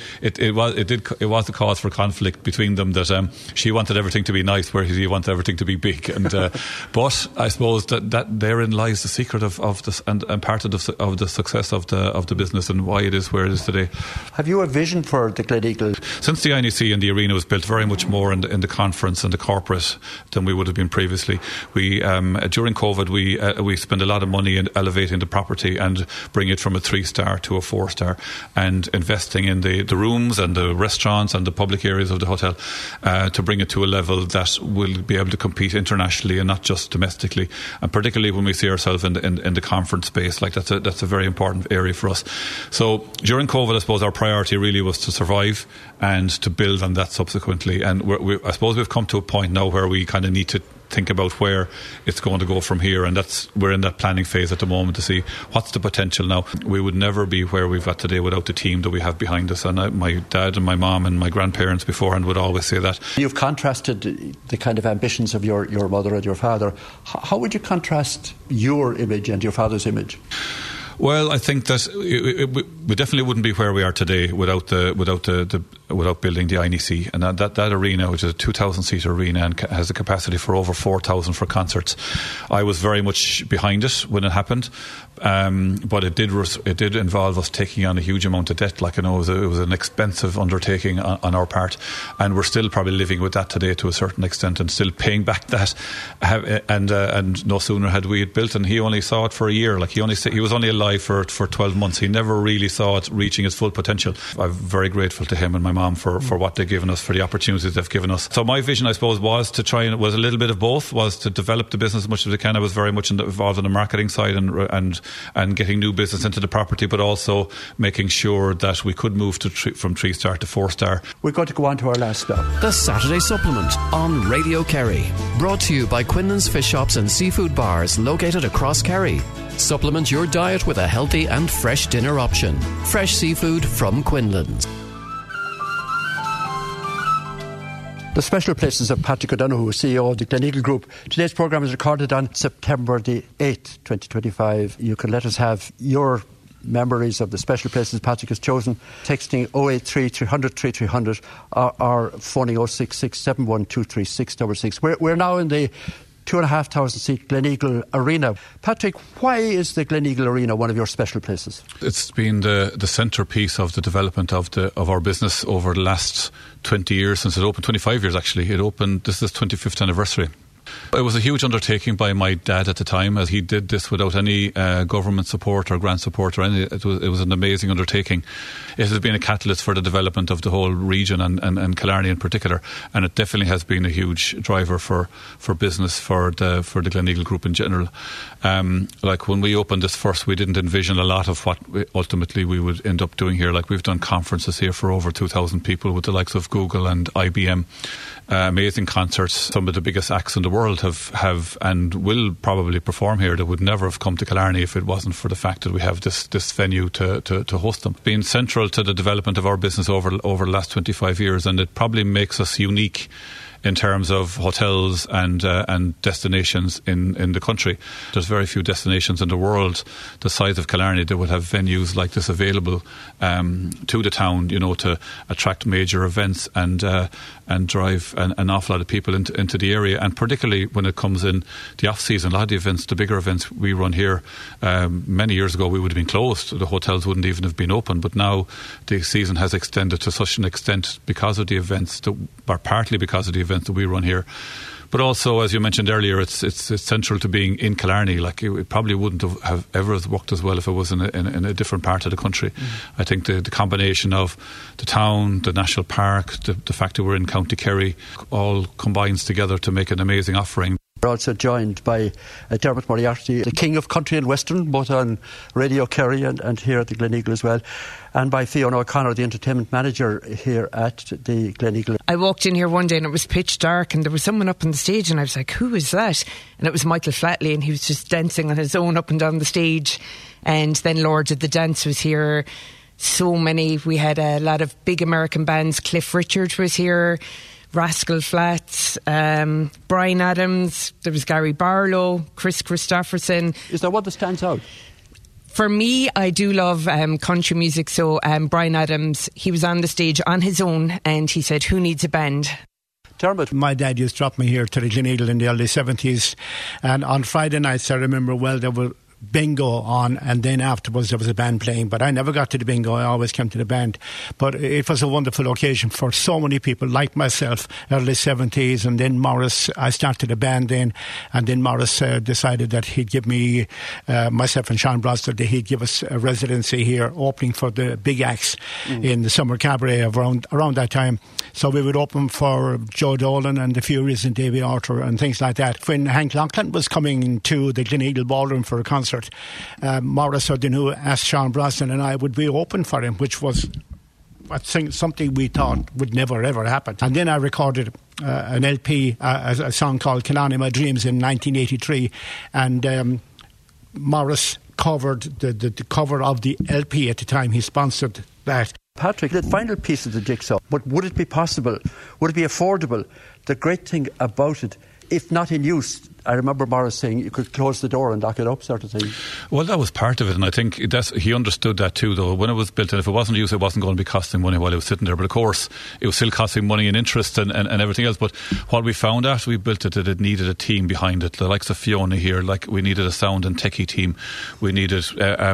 was a cause for conflict between them, that she wanted everything to be nice, whereas he wanted everything to be big. And but I suppose that therein lies the secret of this, and part of the success of the business and why it is where it is today. Have you a vision for the Gleneagle? Since the INEC and the arena was built very much more in the conference and the corporate than we would have been previously. We during COVID we spent a lot of money in elevating the property and bring it from a 3-star to a 4-star, and investing in the rooms and the restaurants and the public areas of the hotel to bring it to a level that will be able to compete internationally and not just domestically. And particularly when we see ourselves in the conference space, that's a very important area for us. So during COVID, I suppose our priority really was to survive and to build on that subsequently. And I suppose we've come to a point now where we kind of need to think about where it's going to go from here, and we're in that planning phase at the moment to see what's the potential now. We would never be where we've got today without the team that we have behind us, and my dad and my mom and my grandparents beforehand would always say that. You've contrasted the kind of ambitions of your mother and your father. How would you contrast your image and your father's image? Well, I think that we definitely wouldn't be where we are today without building the INEC, and that arena, which is a 2,000-seat arena and has a capacity for over 4,000 for concerts. I was very much behind it when it happened, but it did involve us taking on a huge amount of debt. It was an expensive undertaking on our part, and we're still probably living with that today to a certain extent, and still paying back that. And no sooner had we it built, and he only saw it for a year. He was only alive for 12 months. He never really saw it reaching its full potential. I'm very grateful to him and my mom for what they've given us, for the opportunities they've given us. So my vision, I suppose, was a little bit of both, was to develop the business as much as we can. I was very much involved in the marketing side and getting new business into the property, but also making sure that we could move from 3-star to 4-star. We're going to go on to our last stop. The Saturday Supplement on Radio Kerry. Brought to you by Quinlan's Fish Shops and Seafood Bars located across Kerry. Supplement your diet with a healthy and fresh dinner option. Fresh seafood from Quinlan's. The special places of Patrick O'Donoghue, CEO of the Gleneagle Group. Today's programme is recorded on September the 8th, 2025. You can let us have your memories of the special places Patrick has chosen, texting 083 300 3300 or phoning 066 712 666. We're now in the 2,500-seat Gleneagle Arena. Patrick, why is the Gleneagle Arena one of your special places? It's been the centrepiece of the development of our business over the last 20 years since it opened. 25 years actually. It opened. This is its 25th anniversary. It was a huge undertaking by my dad at the time, as he did this without any government support or grant support or any. It was an amazing undertaking. It has been a catalyst for the development of the whole region and Killarney in particular, and it definitely has been a huge driver for business for the Gleneagle Group in general. Like when we opened this first, we didn't envision a lot of what ultimately we would end up doing here. Like we've done conferences here for over 2,000 people with the likes of Google and IBM. Amazing concerts. Some of the biggest acts in the world have and will probably perform here that would never have come to Killarney if it wasn't for the fact that we have this venue to host them. Being central to the development of our business over the last 25 years, and it probably makes us unique in terms of hotels and destinations in the country. There's very few destinations in the world the size of Killarney that would have venues like this available to the town, to attract major events and drive an awful lot of people into the area. And particularly when it comes in the off-season, a lot of the events, the bigger events we run here, many years ago we would have been closed. The hotels wouldn't even have been open. But now the season has extended to such an extent because of the events, or partly because of the events that we run here. But also, as you mentioned earlier, it's central to being in Killarney. Like it probably wouldn't have ever worked as well if it was in a different part of the country. I think the combination of the town, the national park, the fact that we're in County Kerry, all combines together to make an amazing offering. We're also joined by Dermot Moriarty, the King of Country and Western, both on Radio Kerry and here at the Gleneagle as well, and by Fiona O'Connor, the entertainment manager here at the Gleneagle. I walked in here one day and it was pitch dark and there was someone up on the stage and I was like, who is that? And it was Michael Flatley, and he was just dancing on his own up and down the stage. And then Lord of the Dance was here. So many. We had a lot of big American bands. Cliff Richard was here. Rascal Flatts, Bryan Adams, there was Gary Barlow, Chris Christopherson. Is there one that stands out? For me, I do love country music, so Bryan Adams, he was on the stage on his own and he said, who needs a band? Dermot. My dad used to drop me here to the Gleneagle in the early 70s, and on Friday nights I remember well there were bingo on, and then afterwards there was a band playing, but I never got to the bingo. I always came to the band. But it was a wonderful occasion for so many people like myself, early 70s, and then Morris, I started a band then, and then Morris decided that he'd give me myself and Sean Brosler, that he'd give us a residency here opening for the big acts in the summer cabaret around that time. So we would open for Joe Dolan and the Furies and Davy Arthur and things like that. When Hank Lachlan was coming to the Gleneagle Ballroom for a concert, Morris O'Donoghue asked Sean Brosnan and I would be open for him, which was something we thought would never ever happen. And then I recorded an LP, a song called Killarney My Dreams in 1983, and Morris covered the cover of the LP at the time. He sponsored that. Patrick, the final piece of the jigsaw, but would it be possible, would it be affordable? The great thing about it, if not in use, I remember Morris saying you could close the door and lock it up, sort of thing. Well, that was part of it, and I think he understood that too, though. When it was built, and if it wasn't used, it wasn't going to be costing money while it was sitting there. But of course, it was still costing money and interest and everything else. But what we found after we built it, that it needed a team behind it. The likes of Fiona here, like we needed a sound and techie team. We needed,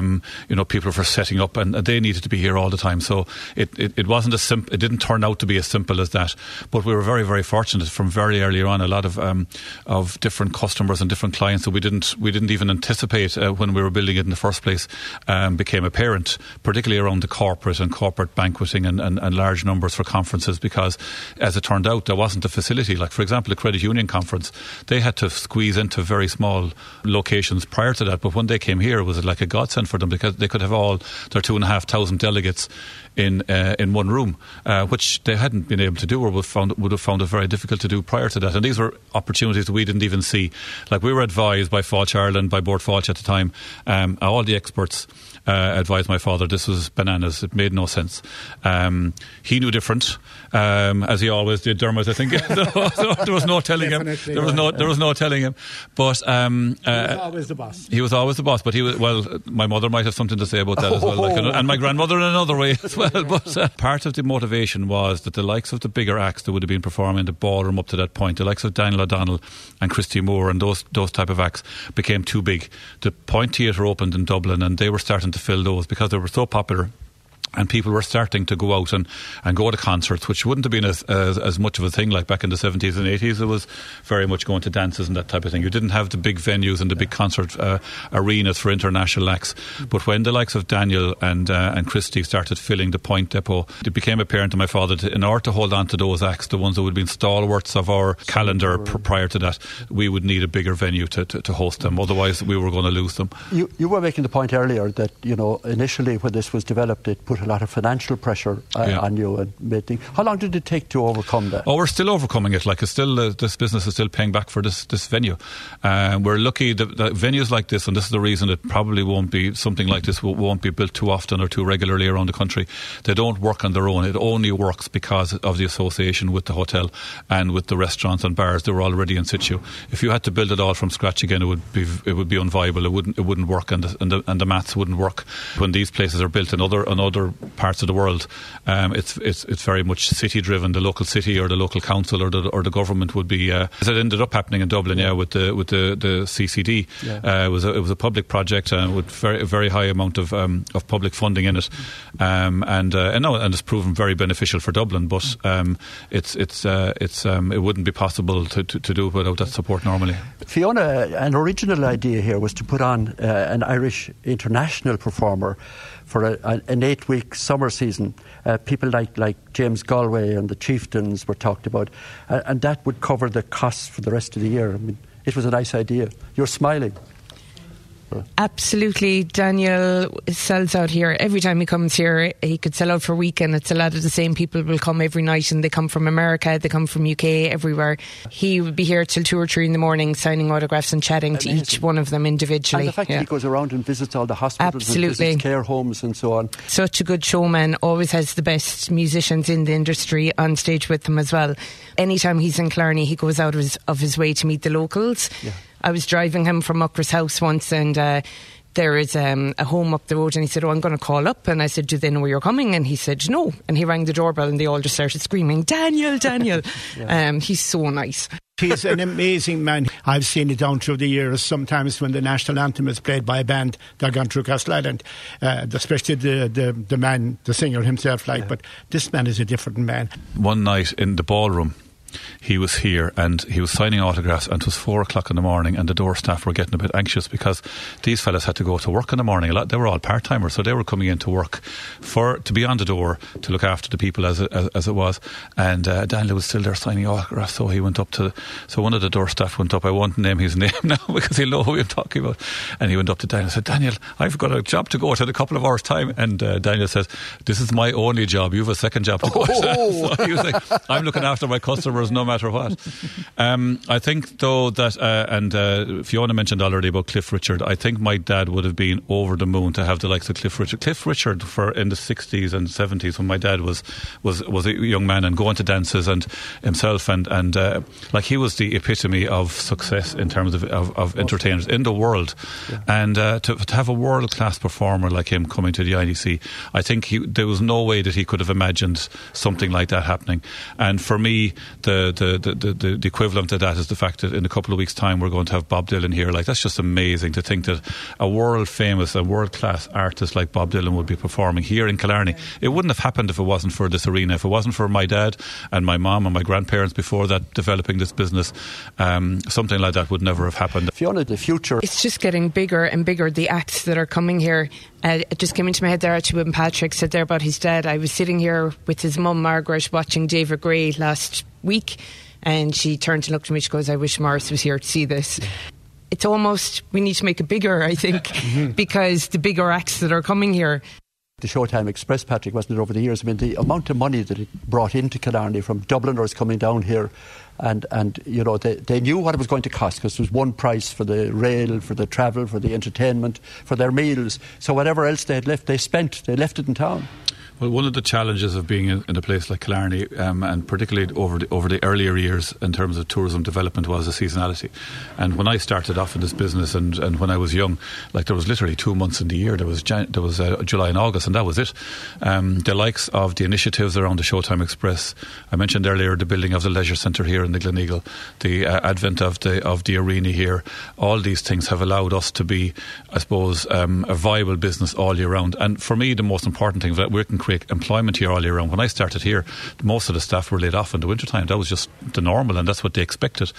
people for setting up, and they needed to be here all the time. So it wasn't as simple. It didn't turn out to be as simple as that. But we were very, very fortunate from very early on. A lot of different customers and different clients that we didn't even anticipate when we were building it in the first place became apparent, particularly around the corporate banqueting and large numbers for conferences, because as it turned out there wasn't a facility. Like for example the Credit Union conference, they had to squeeze into very small locations prior to that, but when they came here it was like a godsend for them, because they could have all their 2,500 delegates in one room, which they hadn't been able to do or would have found it very difficult to do prior to that. And these were opportunities that we didn't even see. Like we were advised by Fáilte Ireland, by Bord Fáilte at the time, all the experts advised my father this was bananas. It made no sense. He knew different, as he always did, Dermot. I think there was no telling him. There was no telling him. But he was always the boss. He was always the boss. But my mother might have something to say about that as well, and my grandmother in another way as well. But part of the motivation was that the likes of the bigger acts that would have been performing in the ballroom up to that point, the likes of Daniel O'Donnell and Christy Moore and those type of acts became too big. The Point Theatre opened in Dublin and they were starting to fill those because they were so popular. And people were starting to go out and go to concerts, which wouldn't have been as much of a thing like back in the 70s and 80s. It was very much going to dances and that type of thing. You didn't have the big venues and the big concert arenas for international acts. But when the likes of Daniel and Christy started filling the Point Depot, it became apparent to my father that in order to hold on to those acts, the ones that would have been stalwarts of our calendar prior to that, we would need a bigger venue to host them. Otherwise, we were going to lose them. You were making the point earlier that, initially when this was developed, it put a lot of financial pressure on you and made things. How long did it take to overcome that? Oh, we're still overcoming it. Like, it's still this business is still paying back for this venue. We're lucky that venues like this, and this is the reason it probably won't be something like this won't be built too often or too regularly around the country. They don't work on their own. It only works because of the association with the hotel and with the restaurants and bars that were already in situ. If you had to build it all from scratch again, it would be unviable. It wouldn't work, and the maths wouldn't work. When these places are built in other parts of the world, it's very much city driven. The local city or the local council or the government would be. As it ended up happening in Dublin, with the CCD. It was a public project with a very high amount of public funding in it, and it's proven very beneficial for Dublin. But it wouldn't be possible to do it without that support normally. Fiona, an original idea here was to put on an Irish international performer for an 8-week summer season. People like James Galway and the Chieftains were talked about, and that would cover the costs for the rest of the year. I mean, it was a nice idea. You're smiling. Absolutely. Daniel sells out here. Every time he comes here, he could sell out for a weekend. It's a lot of the same people will come every night, and they come from America, they come from UK, everywhere. He would be here till 2 or 3 in the morning signing autographs and chatting to each one of them individually. And the fact that he goes around and visits all the hospitals and visits care homes and so on. Such a good showman, always has the best musicians in the industry on stage with him as well. Anytime he's in Killarney, he goes out of his way to meet the locals. Yeah. I was driving him from Mucker's house once, and there is a home up the road, and he said, I'm going to call up. And I said, do they know where you're coming? And he said, no. And he rang the doorbell, and they all just started screaming, Daniel. He's so nice. He's an amazing man. I've seen it down through the years. Sometimes when the national anthem is played by a band, they're gone through Castle Island, especially the man, the singer himself. But this man is a different man. One night in the ballroom, he was here and he was signing autographs, and it was 4 o'clock in the morning, and the door staff were getting a bit anxious because these fellas had to go to work in the morning. They were all part-timers, so they were coming in to work to be on the door to look after the people as it was. And Daniel was still there signing autographs, so he went up so one of the door staff went up. I won't name his name now because he'll know who I'm talking about. And he went up to Daniel and said, Daniel, I've got a job to go to in a couple of hours' time. And Daniel says, this is my only job. You have a second job to go to. So he was like, I'm looking after my customers no matter what. I think though that and Fiona mentioned already about Cliff Richard. I think my dad would have been over the moon to have the likes of Cliff Richard in the 60s and 70s when my dad was a young man and going to dances and himself and like he was the epitome of success in terms of entertainers in the world. And to have a world-class performer like him coming to the IDC, I think there was no way that he could have imagined something like that happening. And for me, the equivalent of that is the fact that in a couple of weeks' time we're going to have Bob Dylan here. Like, that's just amazing to think that a world-famous, a world-class artist like Bob Dylan would be performing here in Killarney. It wouldn't have happened if it wasn't for this arena, if it wasn't for my dad and my mum and my grandparents before that developing this business. Something like that would never have happened. Fiona, the future, it's just getting bigger and bigger, the acts that are coming here. It just came into my head there actually when Patrick said there about his dad. I was sitting here with his mum Margaret watching David Gray last week, and she turned and looked at me, she goes, I wish Morris was here to see this. It's almost, we need to make it bigger, I think, because the bigger acts that are coming here. The Showtime Express, Patrick, wasn't it, over the years? I mean, the amount of money that it brought into Killarney from Dubliners coming down here, and you know, they knew what it was going to cost because there was one price for the rail, for the travel, for the entertainment, for their meals. So whatever else they had left, they left it in town. Well, one of the challenges of being in a place like Killarney, and particularly over the earlier years in terms of tourism development, was the seasonality. And when I started off in this business, and when I was young, like, there was literally 2 months in the year. There was July and August, and that was it. The likes of the initiatives around the Showtime Express. I mentioned earlier the building of the leisure centre here in the Gleneagle, the advent of the arena here. All these things have allowed us to be, I suppose, a viable business all year round. And for me, the most important thing is that we can create employment here all year round. When I started here, most of the staff were laid off in the wintertime. That was just the normal, and that's what they expected.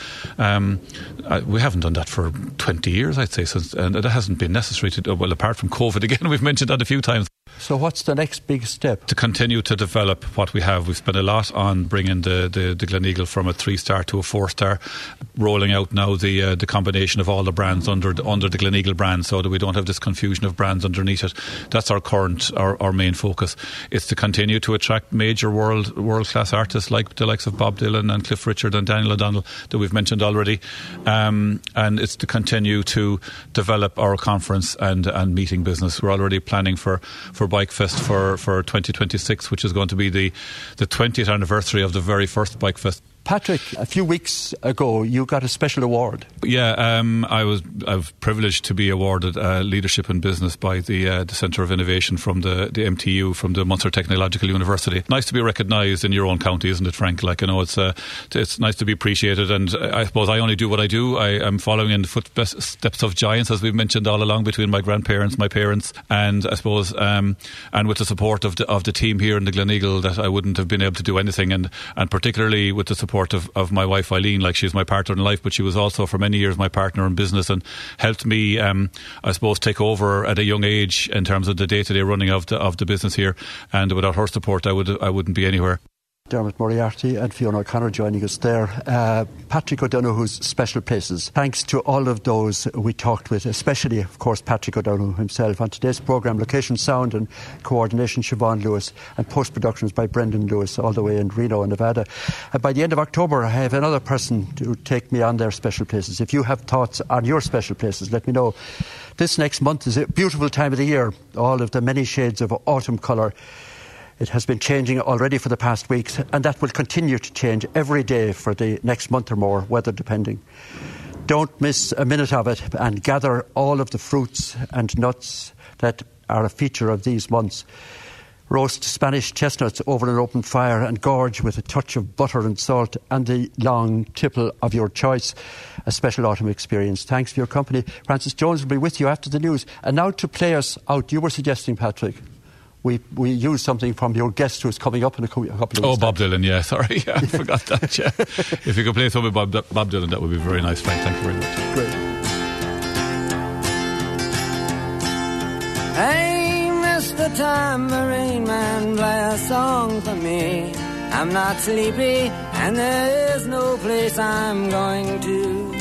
We haven't done that for 20 years, I'd say, and it hasn't been necessary to, well, apart from COVID again, we've mentioned that a few times. So what's the next big step? To continue to develop what we have. We've spent a lot on bringing the Gleneagle from a 3-star to a 4-star, rolling out now the combination of all the brands under the Gleneagle brand, so that we don't have this confusion of brands underneath it. That's our main focus. It's to continue to attract major world-class artists like the likes of Bob Dylan and Cliff Richard and Daniel O'Donnell that we've mentioned already. And it's to continue to develop our conference and meeting business. We're already planning for Bike Fest for 2026, which is going to be the 20th anniversary of the very first Bike Fest. Patrick, a few weeks ago, you got a special award. Yeah, I was privileged to be awarded Leadership in Business by the Centre of Innovation from the MTU, from the Munster Technological University. Nice to be recognised in your own county, isn't it, Frank? Like, it's nice to be appreciated, and I suppose I only do what I do. I am following in the footsteps of giants, as we've mentioned all along, between my grandparents, my parents, and I suppose, and with the support of the team here in the Gleneagle, that I wouldn't have been able to do anything, and particularly with the support of my wife Eileen. Like, she's my partner in life, but she was also for many years my partner in business, and helped me, I suppose, take over at a young age in terms of the day-to-day running of the business here. And without her support, I wouldn't be anywhere. Dermot Moriarty and Fiona O'Connor joining us there. Patrick O'Donoghue's Special Places. Thanks to all of those we talked with, especially, of course, Patrick O'Donoghue himself. On today's programme, location, sound and coordination, Siobhan Lewis, and post-productions by Brendan Lewis, all the way in Reno, Nevada. By the end of October, I have another person to take me on their Special Places. If you have thoughts on your Special Places, let me know. This next month is a beautiful time of the year. All of the many shades of autumn colour. It has been changing already for the past weeks, and that will continue to change every day for the next month or more, weather depending. Don't miss a minute of it, and gather all of the fruits and nuts that are a feature of these months. Roast Spanish chestnuts over an open fire and gorge with a touch of butter and salt and the long tipple of your choice. A special autumn experience. Thanks for your company. Francis Jones will be with you after the news. And now to play us out, you were suggesting, Patrick, we use something from your guest who's coming up in a couple of weeks. Oh, Bob Dylan, yeah, sorry. I forgot that, yeah. If you could play something with Bob Dylan, that would be very nice, Frank. Thank you very much. Great. Hey, Mr. Tambourine Man, play a song for me. I'm not sleepy, and there is no place I'm going to.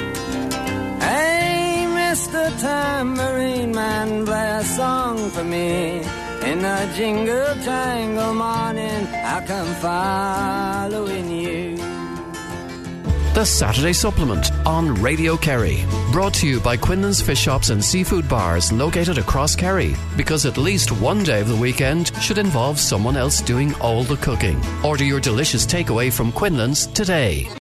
Hey, Mr. Tambourine Man, play a song for me. In a jingle jangle morning, I come following you. The Saturday Supplement on Radio Kerry. Brought to you by Quinlan's Fish Shops and Seafood Bars located across Kerry. Because at least one day of the weekend should involve someone else doing all the cooking. Order your delicious takeaway from Quinlan's today.